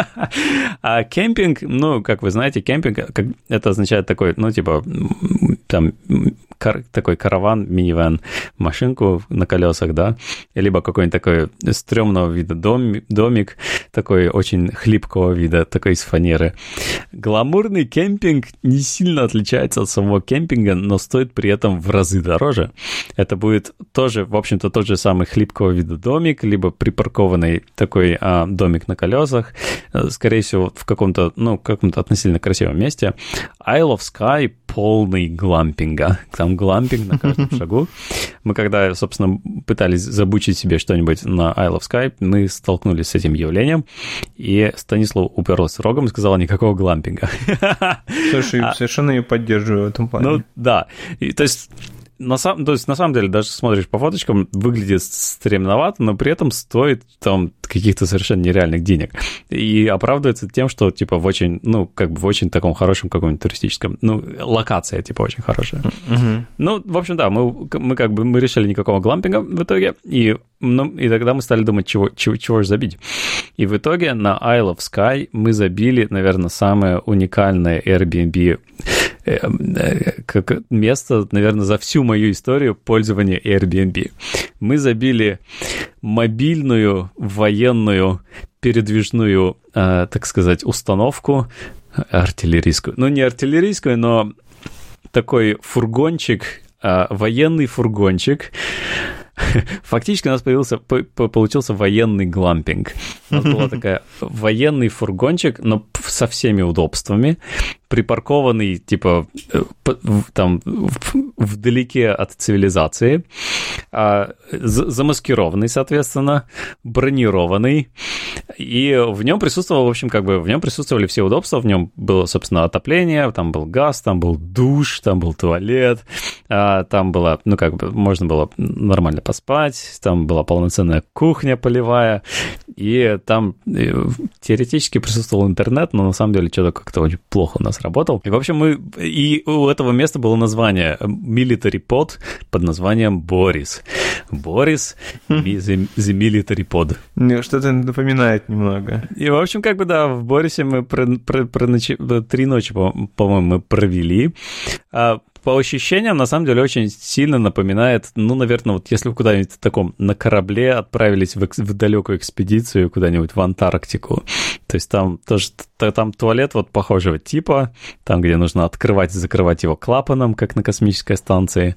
А кемпинг, ну, как вы знаете, кемпинг, это означает такой, ну, типа, там, такой караван, минивэн, машинку на колесах, да, либо какой-нибудь такой стрёмного вида домик, такой очень хлипкого вида, такой из фанеры. Гламурный кемпинг не сильно отличается от самого кемпинга, но стоит при этом в разы дороже. Это будет тоже, в общем-то, тот же самый хлипкого вида домик, либо припаркованный такой домик на колесах, скорее всего, в каком-то относительно красивом месте. Isle of Skye полный глампинга. Там глампинг на каждом шагу. Мы когда, собственно, пытались забучить себе что-нибудь на Isle of Skye, мы столкнулись с этим явлением, и Станислав уперлась рогом и сказала: никакого глампинга. Слушай, совершенно ее поддерживаю в этом плане. Ну, да. То есть, на самом деле, даже смотришь по фоточкам, выглядит стремновато, но при этом стоит там каких-то совершенно нереальных денег. И оправдывается тем, что, типа, в очень, ну, как бы в очень таком хорошем каком-нибудь туристическом, ну, локация, типа, очень хорошая. Ну, в общем, да, мы решили никакого глампинга в итоге, и тогда мы стали думать, чего же забить. И в итоге на Isle of Skye мы забили, наверное, самое уникальное Airbnb как место, наверное, за всю мою историю пользования Airbnb. Мы забили мобильную военную передвижную, так сказать, установку артиллерийскую. Ну, не артиллерийскую, но такой фургончик, военный фургончик. Фактически у нас получился военный глампинг. У нас был такой военный фургончик, но со всеми удобствами, припаркованный, типа, там, вдалеке от цивилизации, замаскированный, соответственно, бронированный, и в нем присутствовал, в общем, как бы, в нем присутствовали все удобства, в нем было, собственно, отопление, там был газ, там был душ, там был туалет, там было, ну, как бы, можно было нормально поспать, там была полноценная кухня полевая, и там теоретически присутствовал интернет, но на самом деле что-то как-то очень плохо у нас работал. И, в общем, и у этого места было название Military Pod под названием Борис. Борис the Military Pod. Что-то напоминает немного. И, в общем, как бы, да, в Борисе мы 3 ночи, по-моему, мы провели. По ощущениям, на самом деле, очень сильно напоминает, ну, наверное, вот если вы куда-нибудь в таком на корабле отправились в далекую экспедицию куда-нибудь в Антарктику, то есть там тоже там туалет вот похожего типа, там, где нужно открывать и закрывать его клапаном, как на космической станции,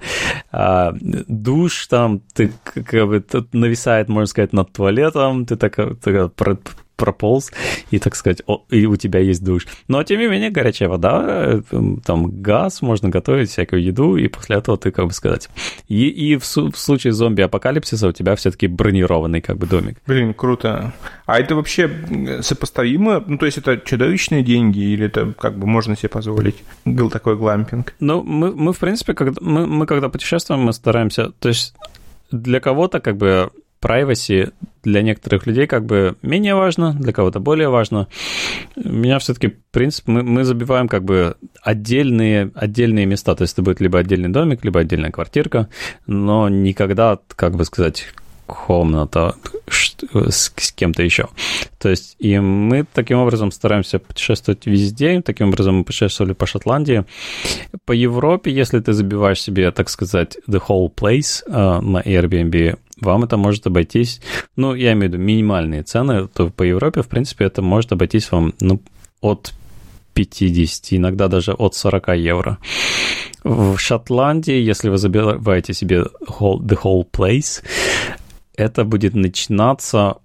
душ там, ты как бы нависает, можно сказать, над туалетом, ты так прополз, и, так сказать, и у тебя есть душ. Но, тем не менее, горячая вода, там газ, можно готовить всякую еду, и после этого ты, как бы сказать... И в случае зомби-апокалипсиса у тебя все-таки бронированный, как бы, домик. Блин, круто. А это вообще сопоставимо? Ну, то есть это чудовищные деньги, или это, как бы, можно себе позволить? Был такой глампинг. Ну, мы в принципе, когда путешествуем, мы стараемся... То есть для кого-то, как бы, privacy для некоторых людей как бы менее важно, для кого-то более важно. У меня все-таки принцип, мы забиваем как бы отдельные места, то есть это будет либо отдельный домик, либо отдельная квартирка, но никогда, как бы сказать, комната с кем-то еще. То есть и мы таким образом стараемся путешествовать везде, таким образом мы путешествовали по Шотландии. По Европе, если ты забиваешь себе, так сказать, the whole place на Airbnb, вам это может обойтись, ну, я имею в виду минимальные цены, то по Европе, в принципе, это может обойтись вам, ну, от 50, иногда даже от 40 евро. В Шотландии, если вы забиваете себе the whole place, это будет начинаться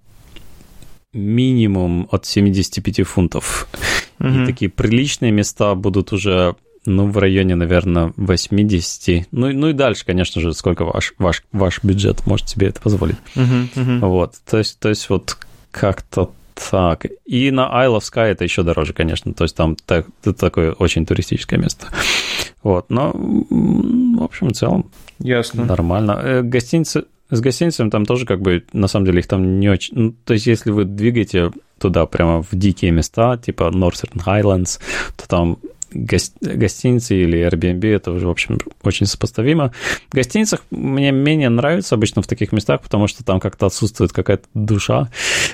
минимум от 75 фунтов. И такие приличные места будут уже, ну, в районе, наверное, 80. Ну и дальше, конечно же, сколько ваш бюджет может себе это позволить. Вот. То есть вот как-то так. И на Isle of Skye это еще дороже, конечно. То есть там это такое очень туристическое место. Вот. Но, в общем, в целом ясно. Нормально. С гостиницами там тоже как бы, на самом деле, их там не очень... Ну, то есть если вы двигаете туда прямо в дикие места, типа Northern Highlands, то там гостиницы или Airbnb, это уже, в общем, очень сопоставимо. В гостиницах мне менее нравится обычно в таких местах, потому что там как-то отсутствует какая-то душа.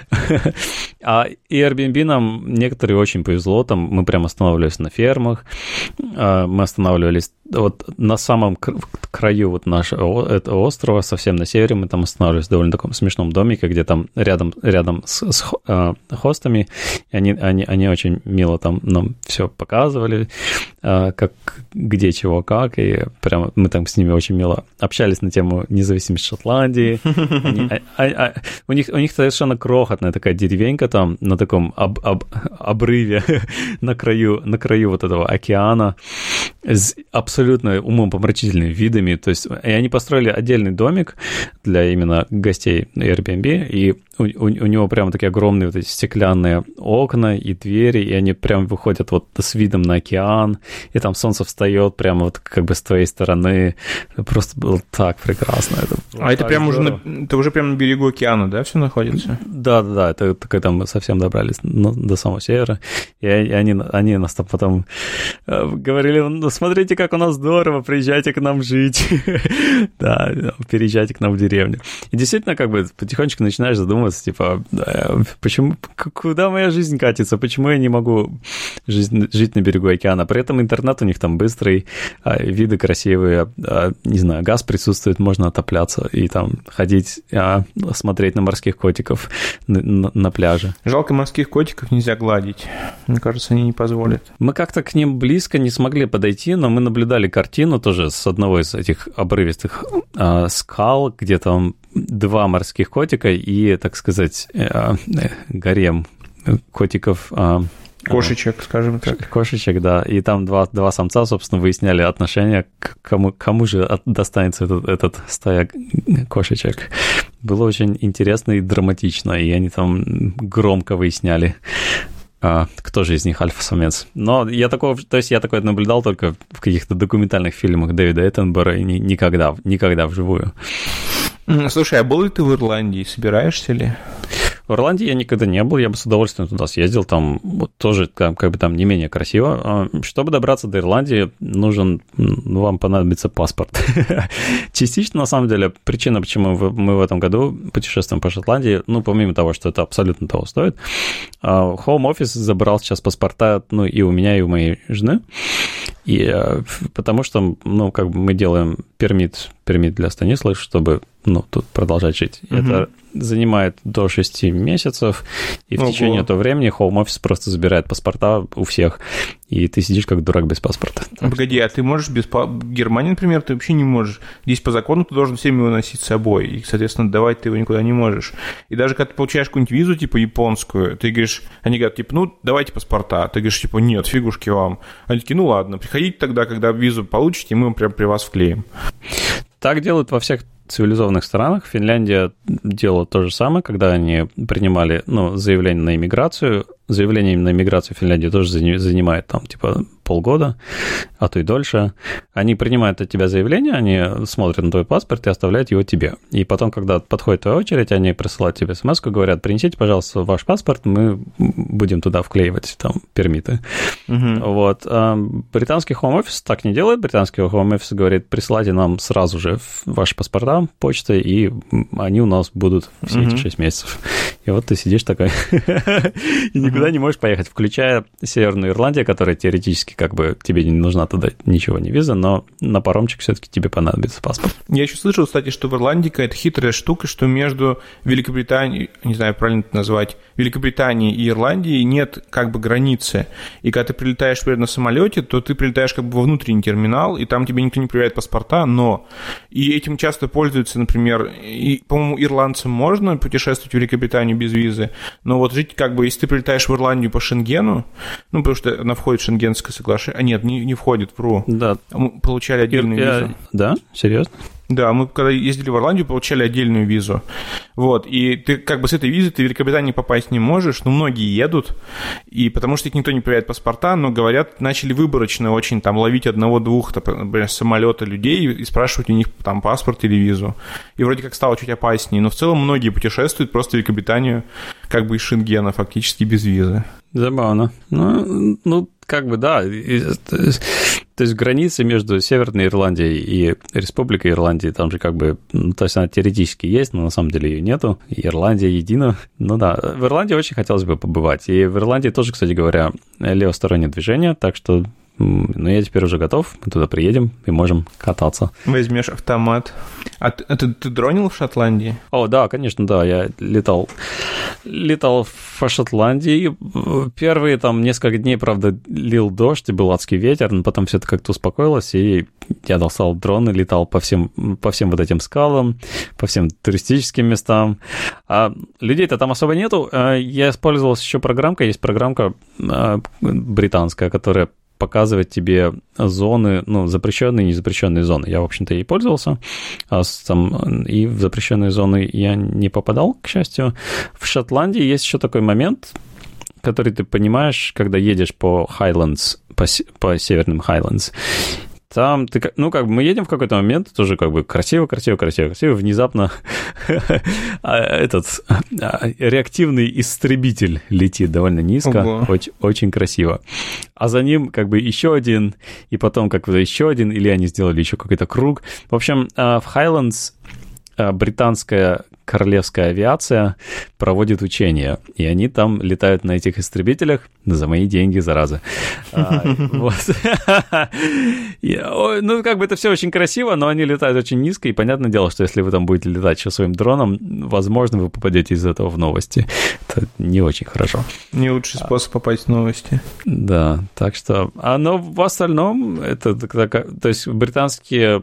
А Airbnb нам некоторые очень повезло, там мы прям останавливались на фермах, мы останавливались вот на самом краю вот нашего этого острова, совсем на севере, мы там останавливались в довольно таком смешном домике, где там рядом с хостами, и они очень мило там нам все показывали, как, где, чего, как, и прямо мы там с ними очень мило общались на тему независимости Шотландии. У них совершенно крохотная такая деревенька там на таком обрыве на краю вот этого океана с абсолютно умопомрачительными видами, то есть и они построили отдельный домик для именно гостей Airbnb, и у него прямо такие огромные вот эти стеклянные окна и двери, и они прям выходят вот с видом на океан, и там солнце встает прямо вот как бы с твоей стороны. Это просто было так прекрасно. Это прям уже прямо на берегу океана, да, все находится? Да, это когда мы совсем добрались до самого севера, и они нас там потом говорили: ну, смотрите, как у нас здорово, приезжайте к нам жить. Да, переезжайте к нам в деревню. И действительно, как бы потихонечку начинаешь задумываться, типа, почему, куда моя жизнь катится, почему я не могу жить на берегу океана. При этом интернет у них там быстрый, виды красивые, не знаю, газ присутствует, можно отопляться и там ходить, смотреть на морских котиков на пляже. Жалко, морских котиков нельзя гладить. Мне кажется, они не позволят. Мы как-то к ним близко не смогли подойти, но мы наблюдали картину тоже с одного из этих обрывистых скал, где там 2 морских котика и, так сказать, гарем котиков. Кошечек, скажем так. Кошечек, да. И там два самца, собственно, выясняли отношения, кому же достанется этот стая кошечек. Было очень интересно и драматично, и они там громко выясняли, кто же из них альфа-самец. Но я такое наблюдал только в каких-то документальных фильмах Дэвида Эттенбора и никогда вживую. Слушай, а был ли ты в Ирландии? Собираешься ли? В Ирландии я никогда не был, я бы с удовольствием туда съездил, там вот тоже как бы там не менее красиво. Чтобы добраться до Ирландии, вам понадобится паспорт. Частично, на самом деле, причина, почему мы в этом году путешествуем по Шотландии, ну, помимо того, что это абсолютно того стоит, Home Office забрал сейчас паспорта, ну, и у меня, и у моей жены, и потому что, ну, как бы мы делаем пермит для Станислава, чтобы, ну, тут продолжать жить. Это занимает до 6 месяцев, и в течение этого времени Home Office просто забирает паспорта у всех, и ты сидишь как дурак без паспорта. Погоди, а ты можешь в Германии, например, ты вообще не можешь. Здесь по закону ты должен всем его носить с собой, и, соответственно, давать ты его никуда не можешь. И даже когда ты получаешь какую-нибудь визу, типа японскую, ты говоришь, они говорят, типа, ну, давайте паспорта. Ты говоришь, типа, нет, фигушки вам. Они такие, ну, ладно, приходите тогда, когда визу получите, мы прям при вас вклеим. Так делают во всех цивилизованных странах. Финляндия делала то же самое, когда они принимали, ну, заявление на иммиграцию. Заявление на иммиграцию в Финляндии тоже занимает там, типа, полгода, а то и дольше. Они принимают от тебя заявление, они смотрят на твой паспорт и оставляют его тебе. И потом, когда подходит твоя очередь, они присылают тебе смс-ку, говорят, принесите, пожалуйста, ваш паспорт, мы будем туда вклеивать там пермиты. Вот. Британский Home Office так не делает. Британский Home Office говорит, присылайте нам сразу же ваши паспорта, паспорта почтой, и они у нас будут все эти 6 месяцев. И вот ты сидишь такой и никуда не можешь поехать, включая Северную Ирландию, которая теоретически как бы тебе не нужна туда ничего, не виза, но на паромчик все-таки тебе понадобится паспорт. Я еще слышал, кстати, что в Ирландии какая-то хитрая штука, что между Великобританией, не знаю, правильно это назвать, Великобританией и Ирландией нет как бы границы. И когда ты прилетаешь, например, на самолете, то ты прилетаешь как бы во внутренний терминал, и там тебе никто не проверяет паспорта, но и этим часто пользуются, например, и, по-моему, ирландцам можно путешествовать в Великобританию без визы, но вот жить как бы, если ты прилетаешь в Ирландию по Шенгену, ну, потому что она входит в Шенгенское соглашение, нет, не входит, вру. Да. Мы получали отдельную визу. Да? Серьезно? Да, мы когда ездили в Ирландию, получали отдельную визу. Вот, и ты как бы с этой визой ты в Великобританию попасть не можешь, но многие едут, и потому что их никто не проверяет паспорта, но, говорят, начали выборочно очень там ловить одного-двух, например, самолета людей и спрашивать у них там паспорт или визу. И вроде как стало чуть опаснее, но в целом многие путешествуют просто в Великобританию как бы из Шенгена, фактически без визы. Забавно. Ну, как бы, да. То есть границы между Северной Ирландией и Республикой Ирландии, там же как бы, ну, то есть она теоретически есть, но на самом деле ее нету. И Ирландия едина. Ну да, в Ирландии очень хотелось бы побывать. И в Ирландии тоже, кстати говоря, левостороннее движение, так что, ну, я теперь уже готов, мы туда приедем и можем кататься. Возьмешь автомат. А ты дронил в Шотландии? О, да, конечно, да, я летал в Шотландии. Первые там несколько дней, правда, лил дождь и был адский ветер, но потом все это как-то успокоилось, и я достал дрон и летал по всем вот этим скалам, по всем туристическим местам. А людей-то там особо нету. Я использовал еще есть программка британская, которая показывать тебе зоны, ну, запрещенные и незапрещенные зоны. Я, в общем-то, ей пользовался, и в запрещенные зоны я не попадал, к счастью. В Шотландии есть еще такой момент, который ты понимаешь, когда едешь по Highlands, по северным Highlands. Там ты, ну, как бы мы едем в какой-то момент, тоже как бы красиво, внезапно этот реактивный истребитель летит довольно низко, очень красиво. А за ним как бы еще один, и потом как бы еще один, или они сделали еще какой-то круг. В общем, в Highlands британская королевская авиация проводит учения, и они там летают на этих истребителях за мои деньги, зараза. Ну, как бы это все очень красиво, но они летают очень низко, и понятное дело, что если вы там будете летать еще своим дроном, возможно, вы попадете из этого в новости. Это не очень хорошо. Не лучший способ попасть в новости. Да, так что... Но в остальном, это, то есть британские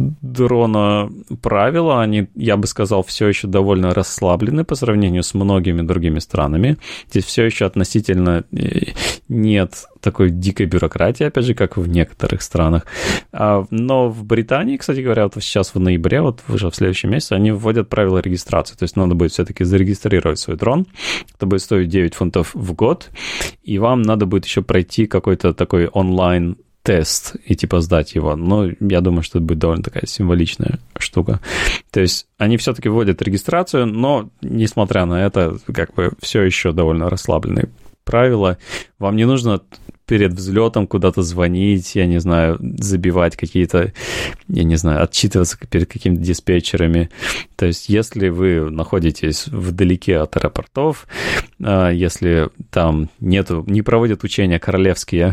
дроноправила, они, я бы сказал, все еще довольно расслаблены по сравнению с многими другими странами. Здесь все еще относительно нет такой дикой бюрократии, опять же, как в некоторых странах. Но в Британии, кстати говоря, вот сейчас в ноябре, вот уже в следующем месяце, они вводят правила регистрации. То есть надо будет все-таки зарегистрировать свой дрон. Это будет стоить 9 фунтов в год. И вам надо будет еще пройти какой-то такой онлайн тест и типа сдать его. Но я думаю, что это будет довольно такая символичная штука. То есть они все-таки вводят регистрацию, но, несмотря на это, как бы все еще довольно расслабленные правила. Вам не нужно перед взлетом куда-то звонить, я не знаю, забивать какие-то, я не знаю, отчитываться перед какими-то диспетчерами. То есть если вы находитесь вдалеке от аэропортов, если там не проводят учения королевская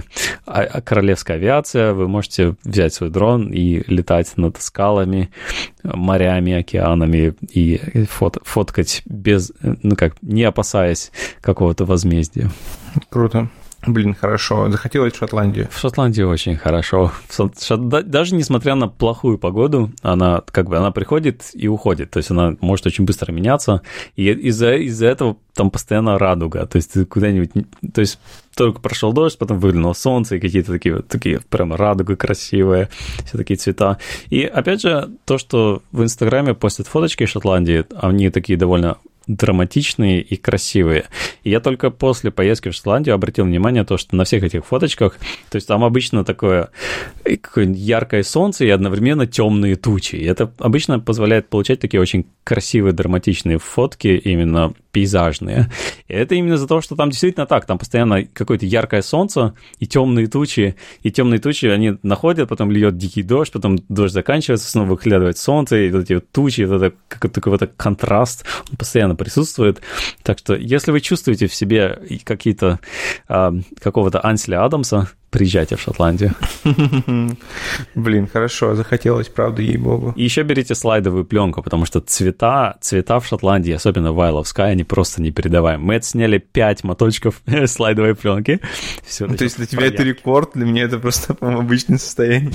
авиация, вы можете взять свой дрон и летать над скалами, морями, океанами и фоткать не опасаясь какого-то возмездия. Круто. Блин, хорошо. Захотелось в Шотландию. В Шотландии очень хорошо. Даже несмотря на плохую погоду, она приходит и уходит. То есть она может очень быстро меняться. И из-за этого там постоянно радуга. То есть ты куда-нибудь... То есть только прошел дождь, потом выглянуло солнце, и какие-то такие прям радуга красивые, все такие цвета. И опять же, то, что в Инстаграме постят фоточки Шотландии, они такие довольно драматичные и красивые. И я только после поездки в Шотландию обратил внимание на то, что на всех этих фоточках, то есть там обычно такое яркое солнце и одновременно темные тучи. И это обычно позволяет получать такие очень красивые драматичные фотки именно пейзажные. И это именно из-за того, что там действительно так, там постоянно какое-то яркое солнце и темные тучи, они находят, потом льет дикий дождь, потом дождь заканчивается, снова выглядывает солнце, и вот эти вот тучи, вот такой вот контраст, он постоянно присутствует. Так что, если вы чувствуете в себе какие-то какого-то Анселя Адамса, приезжайте в Шотландию. Блин, хорошо, захотелось, правда, ей-богу. И еще берите слайдовую пленку, потому что цвета в Шотландии, особенно в Isle of Skye, они просто непередаваемы. Мы отсняли 5 моточков слайдовой пленки. Все, то есть для тебя это рекорд, для меня это просто, по-моему, обычное состояние.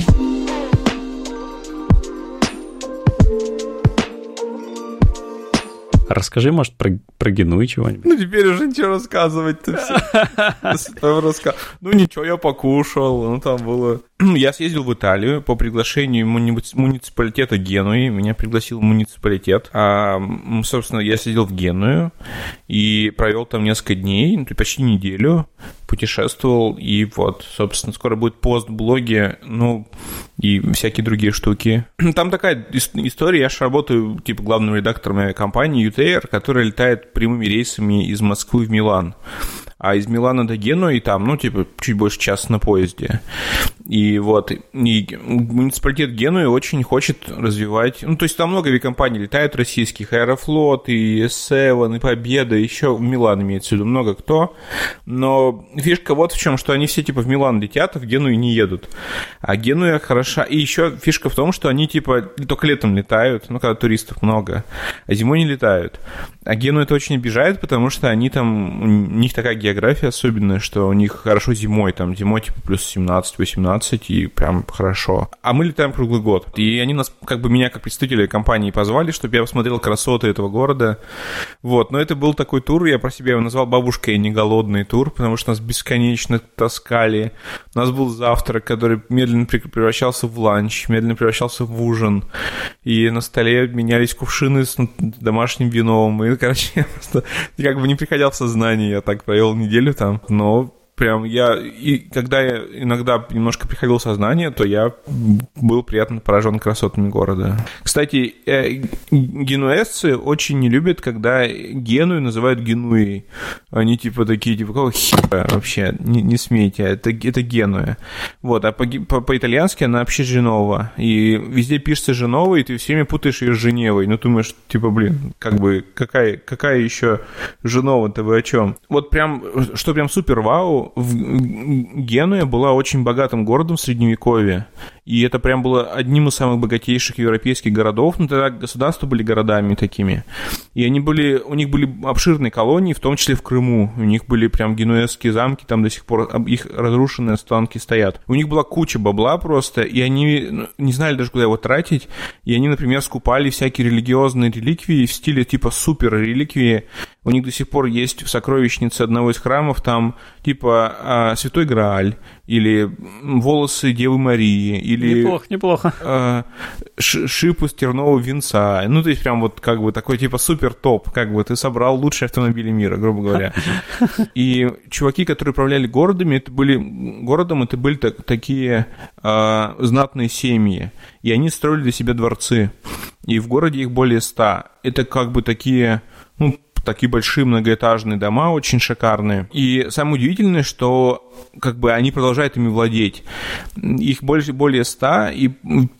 Расскажи, может, про Генуи чего-нибудь. Ну, теперь уже ничего рассказывать-то все. Ну, ничего, я покушал, ну, там было... Я съездил в Италию по приглашению муниципалитета Генуи. Меня пригласил муниципалитет. Собственно, я съездил в Геную и провел там несколько дней, почти неделю, путешествовал. И вот, собственно, скоро будет пост в блоге, ну, и всякие другие штуки. Там такая история. Я же работаю, типа, главным редактором авиакомпании UTair, которая летает прямыми рейсами из Москвы в Милан. А из Милана до Генуи там, ну, типа, чуть больше часа на поезде. И вот, и муниципалитет Генуи очень хочет развивать... Ну, то есть там много авиакомпаний летают российских, Аэрофлот, и S7, и Победа, еще в Милан имеется в виду много кто. Но фишка вот в чем, что они все, типа, в Милан летят, а в Геную не едут. А Генуя хороша... И еще фишка в том, что они, типа, только летом летают, ну, когда туристов много, а зимой не летают. А Геную это очень обижает, потому что они там... У них такая география особенная, что у них хорошо зимой, там зимой типа плюс 17-18, и прям хорошо. А мы летаем круглый год. И они нас, как бы меня, как представителя компании, позвали, чтобы я посмотрел красоты этого города. Вот, но это был такой тур, я про себя его назвал «Бабушка и не голодный тур», потому что нас бесконечно таскали. У нас был завтрак, который медленно превращался в ланч, медленно превращался в ужин. И на столе менялись кувшины с домашним вином. И, короче, я просто как бы не приходил в сознание, я так провел неделю там, но прям когда я иногда немножко приходил в сознание, то я был приятно поражен красотами города. Кстати, генуэзцы очень не любят, когда Геную называют Генуей. Они типа такие, типа, какого хера вообще? Не смейте, это Генуя. Вот, а по-итальянски она вообще Женова. И везде пишется Женова, и ты все время путаешь ее с Женевой. Ну, думаешь, типа, блин, как бы, какая еще Женова-то, вы о чем? Вот прям, что прям супер вау, Генуя была очень богатым городом в Средневековье, и это прям было одним из самых богатейших европейских городов, но тогда государства были городами такими, и у них были обширные колонии, в том числе в Крыму, у них были прям генуэзские замки, там до сих пор их разрушенные останки стоят. У них была куча бабла просто, и они не знали даже, куда его тратить, и они, например, скупали всякие религиозные реликвии в стиле типа супер-реликвии. У них до сих пор есть в сокровищнице одного из храмов там типа Святой Грааль, или волосы Девы Марии, или... Неплохо. Шип из тернового венца. Ну, то есть прям вот как бы такой типа супер-топ, как бы ты собрал лучшие автомобили мира, грубо говоря. И чуваки, которые управляли городом, это были такие знатные семьи, и они строили для себя дворцы. И в городе их более 100. Это как бы такие большие многоэтажные дома, очень шикарные. И самое удивительное, что как бы они продолжают ими владеть. Их более 100, и в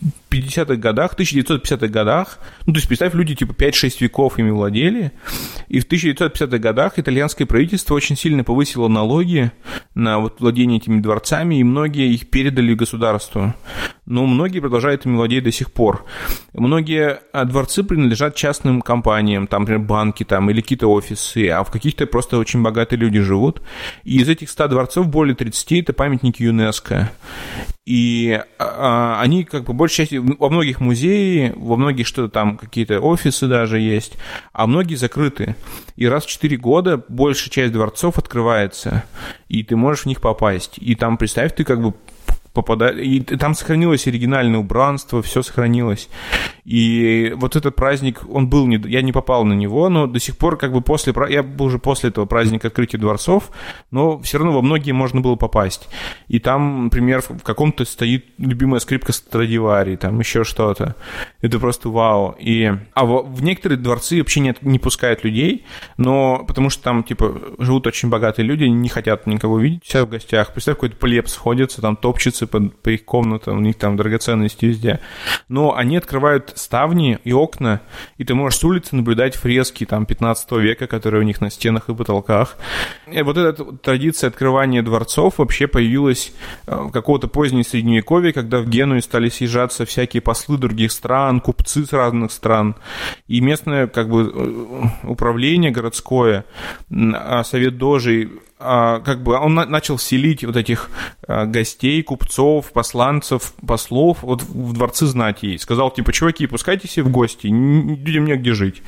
1950-х годах, ну, то есть, представь, люди типа 5-6 веков ими владели, и в 1950-х годах итальянское правительство очень сильно повысило налоги на вот владение этими дворцами, и многие их передали государству. Но многие продолжают ими владеть до сих пор. Многие дворцы принадлежат частным компаниям, там, например, банки там, или какие-то офисы, а в каких-то просто очень богатые люди живут. И из этих 100 дворцов более 30 – это памятники ЮНЕСКО. И они, как бы, большей части, во многих музеях, во многих что-то там, какие-то офисы даже есть, а многие закрыты. И раз в 4 года большая часть дворцов открывается, и ты можешь в них попасть. И там, представь, ты как бы и там сохранилось оригинальное убранство, все сохранилось. И вот этот праздник, он был, я не попал на него, но до сих пор как бы я был уже после этого праздника открытия дворцов, но все равно во многие можно было попасть. И там, например, в каком-то стоит любимая скрипка Страдивари, там еще что-то. Это просто вау. А в некоторые дворцы вообще не пускают людей, но потому что там, типа, живут очень богатые люди, они не хотят никого видеть у себя в гостях. Представь, какой-то плебс сходится, там топчется по их комнатам, у них там драгоценности везде. Но они открывают ставни и окна, и ты можешь с улицы наблюдать фрески там 15 века, которые у них на стенах и потолках. И вот эта традиция открывания дворцов вообще появилась в какого-то позднее Средневековье, когда в Генуе стали съезжаться всякие послы других стран, купцы с разных стран. И местное как бы управление городское, совет дожей, как бы он начал селить вот этих гостей, купцов, посланцев, послов вот в дворцы знати. Сказал, типа, чуваки, пускайте себе в гости, людям негде жить.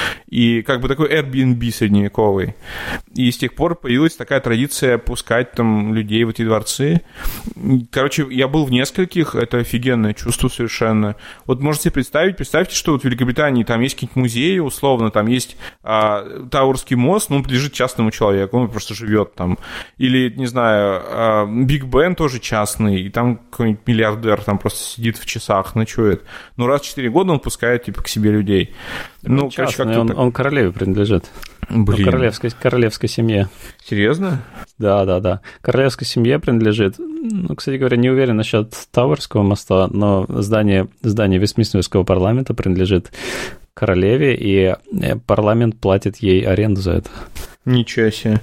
И как бы такой Airbnb средневековый. И с тех пор появилась такая традиция пускать там людей в эти дворцы. Короче, я был в нескольких, это офигенное чувство совершенно. Вот можете представьте, что вот в Великобритании там есть какие-нибудь музеи, условно, там есть Тауэрский мост, но он принадлежит частному человеку, он просто живет там. Или, не знаю, Биг Бен тоже частный, и там какой-нибудь миллиардер там просто сидит в часах, ночует. Но раз в 4 года он пускает, типа, к себе людей. Ну, частный, он королеве принадлежит. Блин. Королевской семье. Серьезно? Да. Королевской семье принадлежит. Ну, кстати говоря, не уверен насчет Тауэрского моста, но здание Вестминстерского парламента принадлежит королеве, и парламент платит ей аренду за это. Ничего себе.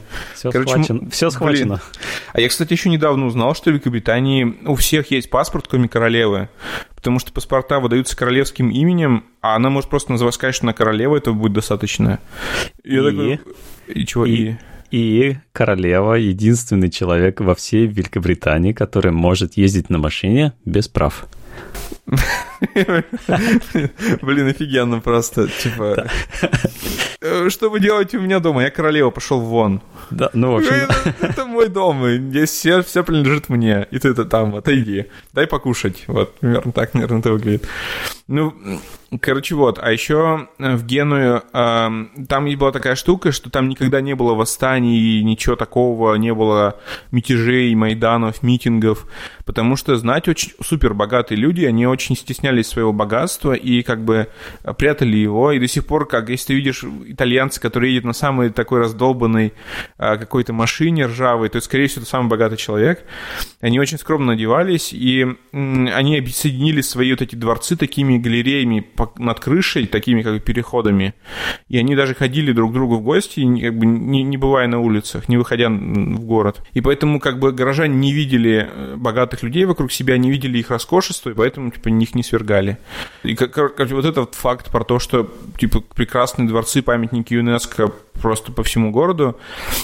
Все схвачено. А я, кстати, еще недавно узнал, что в Великобритании у всех есть паспорт, кроме королевы, потому что паспорта выдаются королевским именем, а она может просто сказать, что она королева, этого будет достаточно. И королева — единственный человек во всей Великобритании, который может ездить на машине без прав. Блин, офигенно просто. Типа, что вы делаете у меня дома? Я королева, пошел вон. Да, ну, в общем... Это мой дом, и здесь все принадлежит мне. И ты там, отойди. Дай покушать. Вот, примерно так, наверное, это выглядит. Ну, короче, вот. А еще в Генуе там была такая штука, что там никогда не было восстаний, ничего такого, не было мятежей, майданов, митингов, потому что, знаете, очень супербогатые люди, они очень стеснялись своего богатства и как бы прятали его, и до сих пор, как если ты видишь итальянца, который едет на самой такой раздолбанной какой-то машине ржавой, то, скорее всего, это самый богатый человек, они очень скромно одевались, и они объединили свои вот эти дворцы такими галереями над крышей, такими как бы переходами, и они даже ходили друг к другу в гости, как бы не бывая на улицах, не выходя в город. И поэтому как бы горожане не видели богатых людей вокруг себя, не видели их роскошества, и поэтому типа них не свергали. И вот этот факт про то, что типа прекрасные дворцы, памятники ЮНЕСКО просто по всему городу,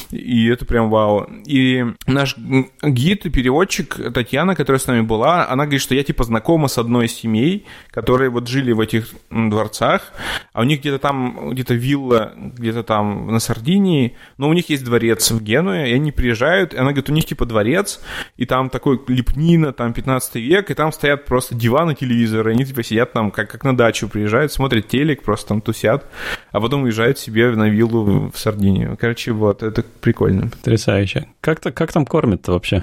и это прям вау. И наш гид и переводчик Татьяна, которая с нами была, она говорит, что я типа знакома с одной из семей, которые вот жили в этих дворцах, а у них где-то вилла, где-то там на Сардинии, но у них есть дворец в Генуе, и они приезжают, и она говорит, у них типа дворец, и там такой лепнина, там 15 век, и там стоят просто диваны, телевизоры, они типа сидят там, как на дачу приезжают, смотрят телек, просто там тусят, а потом уезжают себе на виллу в Сардинию. Короче, вот, это прикольно. Потрясающе. Как там кормят-то вообще?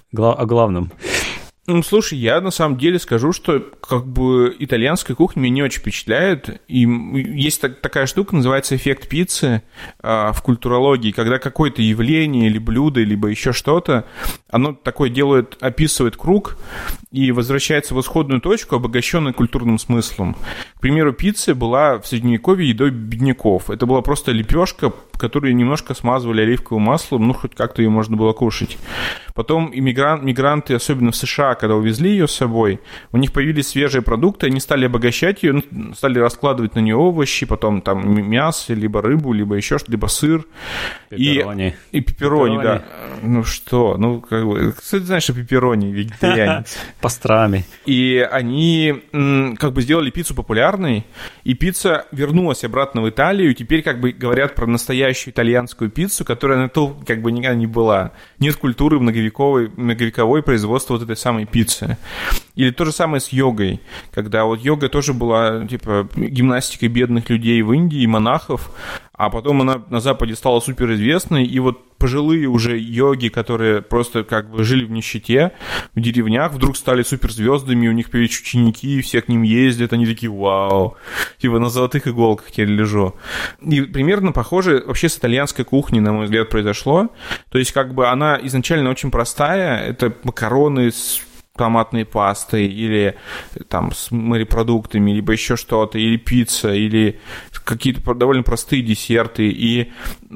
О главном. Ну, слушай, я на самом деле скажу, что как бы итальянская кухня меня не очень впечатляет. И есть такая штука, называется эффект пиццы в культурологии, когда какое-то явление или блюдо, либо еще что-то, оно такое описывает круг и возвращается в исходную точку, обогащенную культурным смыслом. К примеру, пицца была в Средневековье едой бедняков. Это была просто лепешка, которую немножко смазывали оливковым маслом, ну, хоть как-то ее можно было кушать. Потом мигранты, особенно в США, когда увезли ее с собой, у них появились свежие продукты, они стали обогащать ее, стали раскладывать на нее овощи, потом там мясо, либо рыбу, либо еще что-то, либо сыр. Пепперони. И пепперони, да. Ну что, ну как бы, кстати, знаешь, что пепперони, вегетарианец. Пастрами. И они как бы сделали пиццу популярной, и пицца вернулась обратно в Италию, и теперь как бы говорят про настоящую итальянскую пиццу, которая на то как бы никогда не была. Нет культуры многовековой многовековое производство вот этой самой пиццы. Или то же самое с йогой, когда вот йога тоже была, типа, гимнастикой бедных людей в Индии, монахов, а потом она на Западе стала суперизвестной, и вот пожилые уже йоги, которые просто как бы жили в нищете, в деревнях, вдруг стали суперзвездами, у них появились ученики, все к ним ездят, они такие, вау, типа на золотых иголках я лежу. И примерно похоже вообще с итальянской кухней, на мой взгляд, произошло. То есть как бы она изначально очень простая, это макароны с томатной пастой или там с морепродуктами, либо еще что-то, или пицца, или какие-то довольно простые десерты. И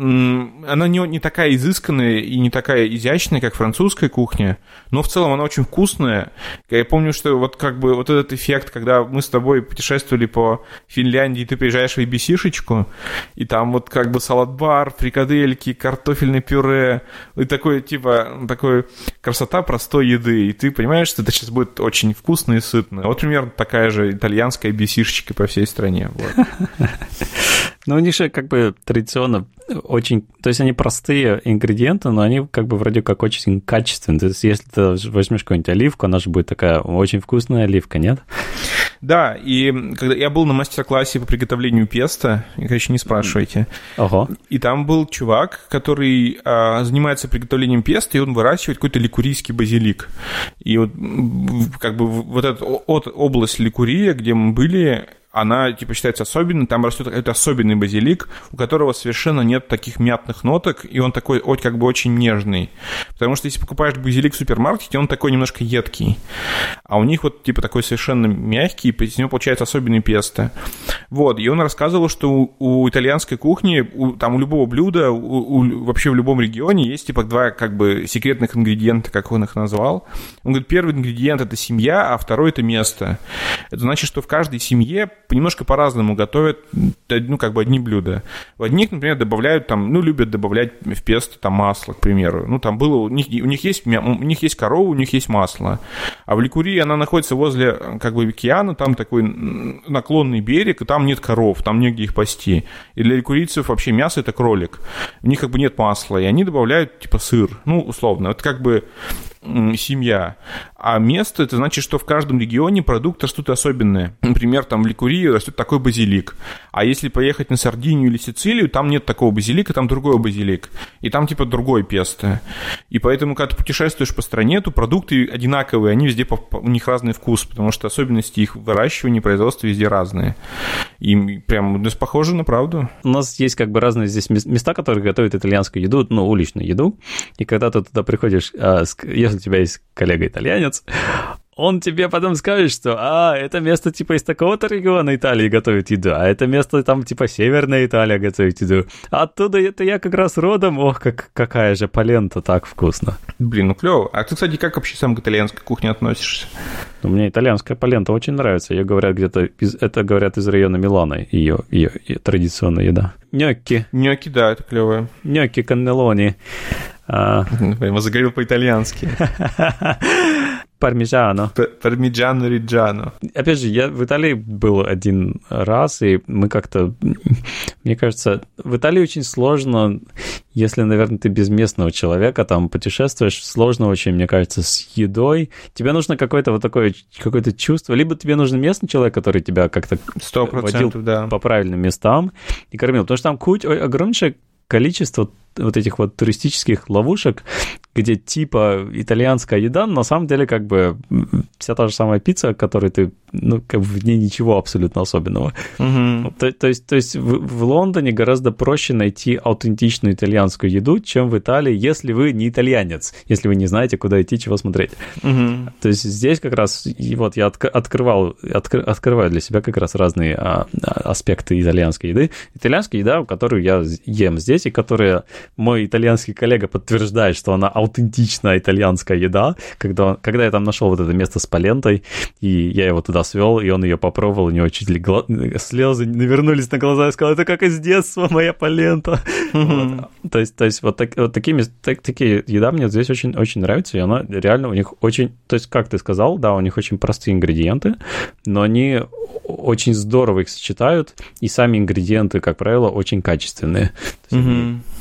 она не такая изысканная и не такая изящная, как французская кухня, но в целом она очень вкусная. Я помню, что вот как бы вот этот эффект, когда мы с тобой путешествовали по Финляндии, ты приезжаешь в ABC-шечку, и там вот как бы салат-бар, фрикадельки, картофельное пюре, и такой, типа, такой красота простой еды, и ты понимаешь, что это сейчас будет очень вкусно и сытно. Вот примерно такая же итальянская ABC-шечка по всей стране. Вот. Ну, у них же как бы традиционно очень... То есть они простые ингредиенты, но они как бы вроде как очень качественные. То есть если ты возьмешь какую-нибудь оливку, она же будет такая очень вкусная оливка, нет? Да, и когда я был на мастер-классе по приготовлению песто, конечно, не спрашивайте. Ого. И там был чувак, который занимается приготовлением песто, и он выращивает какой-то ликурийский базилик. И вот как бы вот эта область Ликурия, где мы были, она, типа, считается особенной, там растет какой-то особенный базилик, у которого совершенно нет таких мятных ноток, и он такой, как бы, очень нежный. Потому что если покупаешь базилик в супермаркете, он такой немножко едкий. А у них вот, типа, такой совершенно мягкий, и из него получается особенный песто. Вот, и он рассказывал, что у итальянской кухни, там у любого блюда, вообще в любом регионе есть, типа, два, как бы, секретных ингредиента, как он их назвал. Он говорит, первый ингредиент – это семья, а второй – это место. Это значит, что в каждой семье немножко по-разному готовят, ну, как бы одни блюда. В одних, например, добавляют там, ну, любят добавлять в песто там масло, к примеру. Ну, там было, у них есть корова, у них есть масло. А в Ликурии она находится возле, как бы, океана, там такой наклонный берег, и там нет коров, там негде их пасти. И для ликурийцев вообще мясо – это кролик. У них как бы нет масла, и они добавляют, типа, сыр, ну, условно. Это как бы семья. А место – это значит, что в каждом регионе продукты растут особенные. Например, там в Ликурии растет такой базилик. А если поехать на Сардинию или Сицилию, там нет такого базилика, там другой базилик. И там типа другое песто. И поэтому, когда ты путешествуешь по стране, то продукты одинаковые, они везде, у них разный вкус, потому что особенности их выращивания и производства везде разные. И прям похоже на правду. У нас есть как бы разные здесь места, которые готовят итальянскую еду, ну, уличную еду. И когда ты туда приходишь, если у тебя есть коллега-итальянец, он тебе потом скажет, что это место типа из такого-то региона Италии готовит еду, а это место там типа Северная Италия готовит еду. А оттуда это я как раз родом. Ох, какая же полента, так вкусно. Блин, ну клево. А ты, кстати, как вообще сам к итальянской кухне относишься? Мне итальянская полента очень нравится. Ее говорят это говорят из района Милана, ее традиционная еда. Ньокки. Ньокки, да, это клевое. Ньокки каннелони. Прямо заговорил по-итальянски. Пармиджано. Пармиджано-риджано. Опять же, я в Италии был один раз, и мы как-то... Мне кажется, в Италии очень сложно, если, наверное, ты без местного человека там путешествуешь, сложно очень, мне кажется, с едой. Тебе нужно какое-то вот такое, какое-то чувство, либо тебе нужен местный человек, который тебя как-то 100%, водил по правильным местам и кормил. Потому что там огромнейшее количество вот этих вот туристических ловушек, где типа итальянская еда, но на самом деле как бы вся та же самая пицца, которой ты, ну, как бы в ней ничего абсолютно особенного. Mm-hmm. То есть в Лондоне гораздо проще найти аутентичную итальянскую еду, чем в Италии, если вы не итальянец, если вы не знаете, куда идти, чего смотреть. Mm-hmm. То есть здесь как раз, и вот я открываю для себя как раз разные аспекты итальянской еды. Итальянская еда, которую я ем здесь, и которая мой итальянский коллега подтверждает, что она аутентичная итальянская еда, когда я там нашел вот это место с полентой, и я его туда свел, и он ее попробовал, у него чуть ли слезы навернулись на глаза, и сказал, это как из детства моя полента. Mm-hmm. Вот. То есть вот такие еда мне здесь очень, очень нравится, и она реально у них очень... То есть, как ты сказал, да, у них очень простые ингредиенты, но они очень здорово их сочетают, и сами ингредиенты, как правило, очень качественные. Mm-hmm.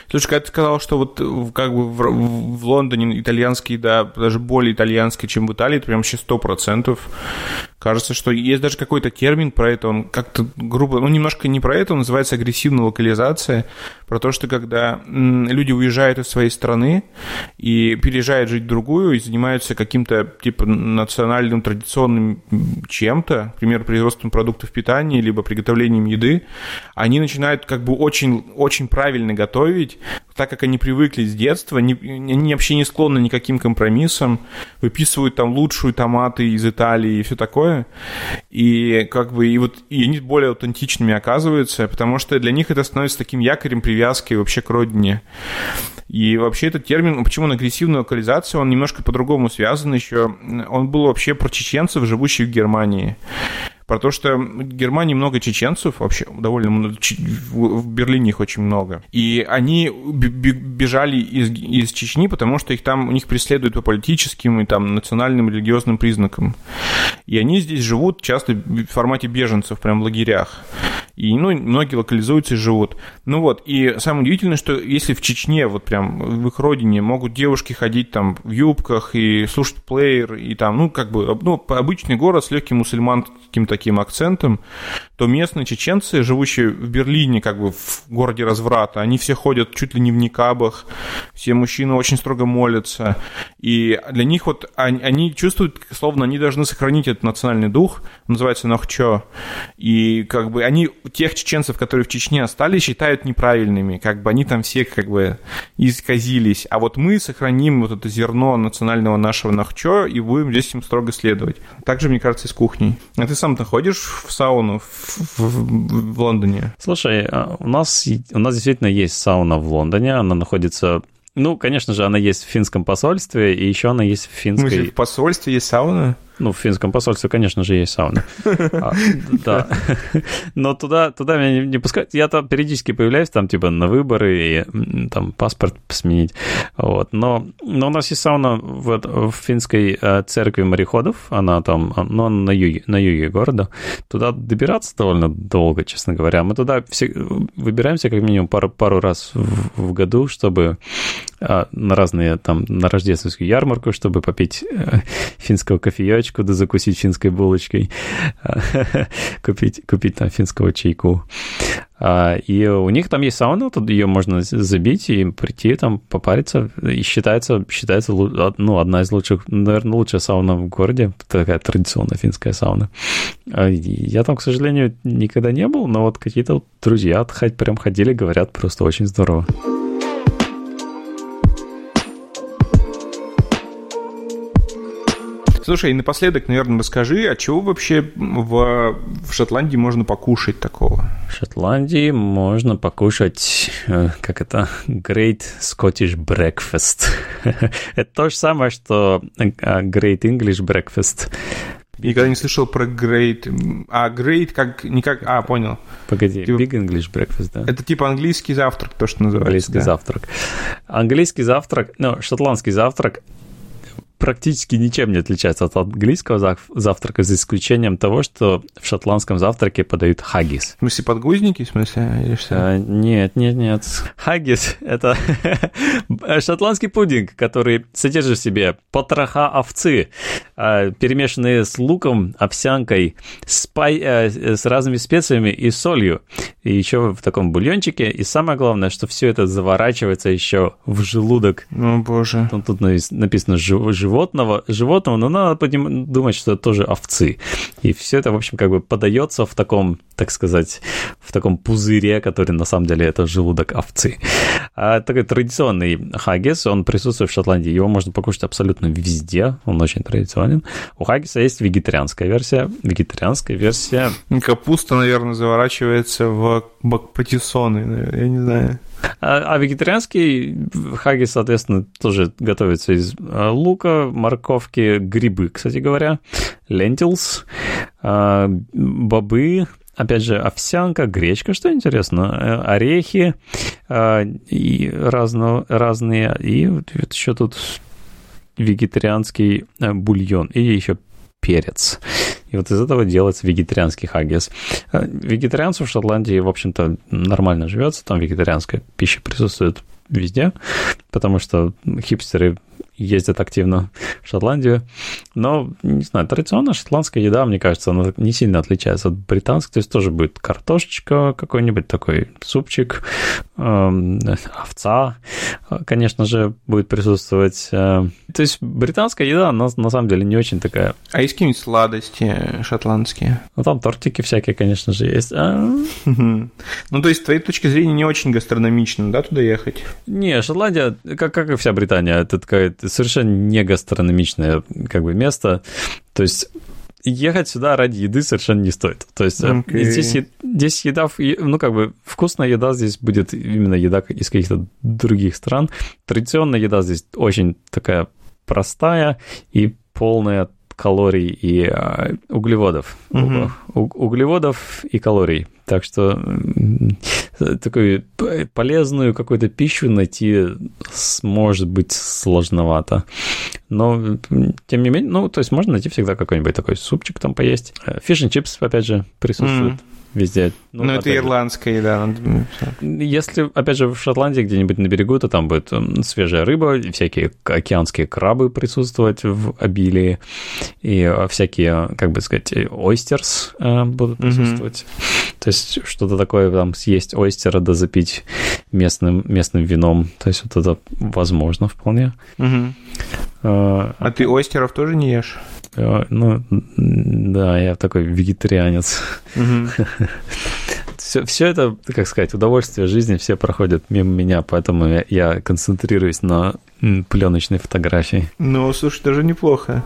Слушай, когда ты сказал, что вот как бы в Лондоне итальянский, да, даже более итальянский, чем в Италии, это прям вообще 100%. Кажется, что есть даже какой-то термин про это, он как-то грубо, ну, немножко не про это, он называется агрессивная локализация, про то, что когда люди уезжают из своей страны и переезжают жить в другую и занимаются каким-то, типа, национальным, традиционным чем-то, например, производством продуктов питания, либо приготовлением еды, они начинают как бы очень, очень правильно готовить, так как они привыкли с детства, они вообще не склонны ни к каким компромиссам, выписывают там лучшие томаты из Италии и все такое, и как бы и они более аутентичными оказываются, потому что для них это становится таким якорем привязки вообще к родине. И вообще этот термин, почему он агрессивная локализация, он немножко по-другому связан еще, он был вообще про чеченцев, живущих в Германии. Про то, что в Германии много чеченцев, вообще довольно много, в Берлине их очень много. И они бежали из Чечни, потому что у них преследуют по политическим и там национальным религиозным признакам. И они здесь живут часто в формате беженцев, прям в лагерях. И, многие локализуются и живут. И самое удивительное, что если в Чечне, вот прям в их родине, могут девушки ходить там в юбках и слушать плеер, и там, обычный город с легким мусульманским таким акцентом, то местные чеченцы, живущие в Берлине, как бы в городе разврата, они все ходят чуть ли не в никабах, все мужчины очень строго молятся, и для них вот они чувствуют, словно они должны сохранить этот национальный дух, называется нохчо, и как бы они тех чеченцев, которые в Чечне остались, считают неправильными, как бы они там все как бы исказились, а вот мы сохраним вот это зерно национального нашего нохчо и будем здесь им строго следовать. Также, мне кажется, и с кухней. А ты сам-то ходишь в сауну в Лондоне? Слушай, у нас действительно есть сауна в Лондоне, она находится... конечно же, она есть в финском посольстве, и еще она есть в финской... В смысле, в посольстве есть сауна? В финском посольстве, конечно же, есть сауна. Да. Но туда меня не пускают. Я там периодически появляюсь, там, типа, на выборы, и там паспорт сменить. Вот. Но у нас есть сауна в финской церкви мореходов. Она там, на юге города. Туда добираться довольно долго, честно говоря. Мы туда выбираемся как минимум пару раз в году, чтобы на разные, там, на рождественскую ярмарку, чтобы попить финского кофеечка, да закусить финской булочкой, купить там финского чайку. И у них там есть сауна, тут ее можно забить и прийти там попариться. И считается одна из лучших, наверное, лучшая сауна в городе, такая традиционная финская сауна. Я там, к сожалению, никогда не был, но вот какие-то друзья прям ходили, говорят, просто очень здорово. Слушай, и напоследок, наверное, расскажи, а чего вообще в Шотландии можно покушать такого? В Шотландии можно покушать, Great Scottish Breakfast. Это то же самое, что Great English Breakfast. Никогда не слышал про Great. Great понял. Погоди, Big English Breakfast, да? Это типа английский завтрак, то, что называется. Английский завтрак. Английский завтрак, шотландский завтрак практически ничем не отличается от английского завтрака, за исключением того, что в шотландском завтраке подают хаггис. В смысле, подгузники, в смысле? Или что? Нет. Хаггис – это шотландский пудинг, который содержит в себе потроха овцы, перемешанные с луком, овсянкой, с разными специями и солью. И еще в таком бульончике. И самое главное, что все это заворачивается еще в желудок. О, боже. Тут написано животного, но надо думать, что это тоже овцы. И все это, в общем, как бы подается в таком, так сказать, в таком пузыре, который на самом деле это желудок овцы. Такой традиционный хаггис, он присутствует в Шотландии. Его можно покушать абсолютно везде, он очень традиционен. У хаггиса есть вегетарианская версия. Капуста, наверное, заворачивается в патиссоны, я не знаю. А вегетарианский хаггис, соответственно, тоже готовится из лука, морковки, грибы, кстати говоря, lentils, бобы, опять же, овсянка, гречка, что интересно, орехи и разные, и вот еще тут вегетарианский бульон, и еще перец. И вот из этого делается вегетарианский хаггис. Вегетарианцев в Шотландии, в общем-то, нормально живется, там вегетарианская пища присутствует везде, потому что хипстеры ездят активно в Шотландию. Но, не знаю, традиционно шотландская еда, мне кажется, она не сильно отличается от британской. То есть тоже будет картошечка, какой-нибудь такой супчик, овца, конечно же, будет присутствовать. То есть британская еда, она на самом деле не очень такая. А есть какие-нибудь сладости шотландские? Ну, там тортики всякие, конечно же, есть. Ну, то есть, с твоей точки зрения, не очень гастрономично, да, туда ехать? Не, Шотландия, как и вся Британия, это такая совершенно не гастрономичное как бы место. То есть ехать сюда ради еды совершенно не стоит. То есть здесь еда, ну, как бы вкусная еда здесь будет именно еда из каких-то других стран. Традиционная еда здесь очень такая простая и полная калорий и углеводов. Углеводов и калорий. Так что такую полезную какую-то пищу найти может быть сложновато. Но, тем не менее, ну, то есть можно найти всегда какой-нибудь такой супчик там поесть. Фиш and чипс, опять же, присутствует. Везде. Ну, это ирландская еда. Если, опять же, в Шотландии где-нибудь на берегу, то там будет свежая рыба, всякие океанские крабы присутствовать в обилии, и всякие, как бы сказать, ойстерс будут присутствовать. То есть что-то такое, там, съесть ойстера, да запить местным вином. То есть вот это возможно вполне. А ты ойстеров тоже не ешь? Ну, да, я такой вегетарианец. Все это, как сказать, удовольствие жизни, все проходят мимо меня, поэтому я концентрируюсь на пленочной фотографии. Ну, слушай, даже неплохо.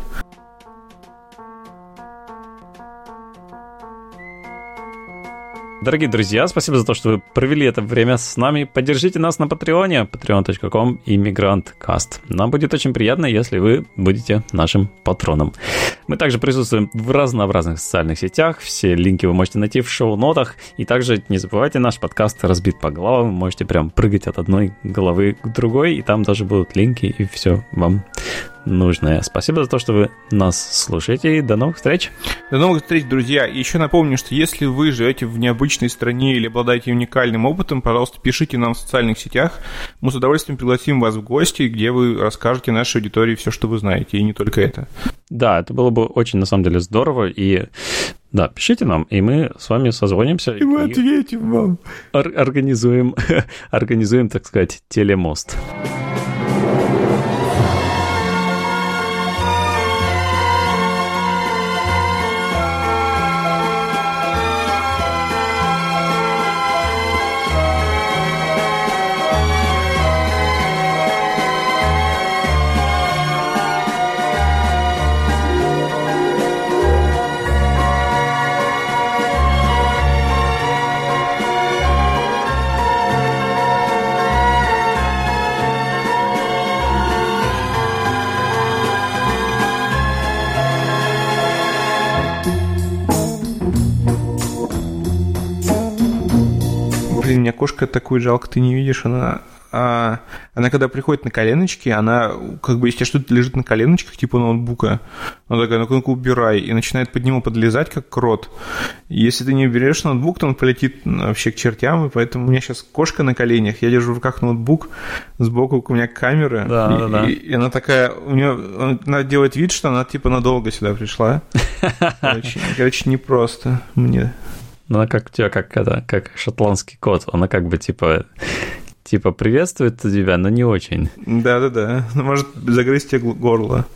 Дорогие друзья, спасибо за то, что вы провели это время с нами. Поддержите нас на Патреоне, patreon.com/immigrantcast. Нам будет очень приятно, если вы будете нашим патроном. Мы также присутствуем в разнообразных социальных сетях. Все линки вы можете найти в шоу-нотах. И также не забывайте, наш подкаст разбит по главам. Вы можете прям прыгать от одной головы к другой, и там даже будут линки, и все вам нужное. Спасибо за то, что вы нас слушаете, и до новых встреч. До новых встреч, друзья. И еще напомню, что если вы живете в необычной стране или обладаете уникальным опытом, пожалуйста, пишите нам в социальных сетях. Мы с удовольствием пригласим вас в гости, где вы расскажете нашей аудитории все, что вы знаете, и не только это. Да, это было бы очень, на самом деле, здорово, и да, пишите нам, и мы с вами созвонимся. И мы ответим вам. Организуем, так сказать, телемост. Блин, у меня кошка такую жалко, ты не видишь, она когда приходит на коленочки, она, как бы, если что-то лежит на коленочках, типа ноутбука, она такая, ну-ка убирай, и начинает под него подлезать, как крот. Если ты не уберешь ноутбук, то он полетит вообще к чертям, и поэтому у меня сейчас кошка на коленях, я держу в руках ноутбук, сбоку у меня камера, и она такая, она делает вид, что она, типа, надолго сюда пришла. Короче, непросто мне. Ну, она как у тебя, как шотландский кот, она как бы, типа приветствует тебя, но не очень. Да. Может загрызть тебе горло.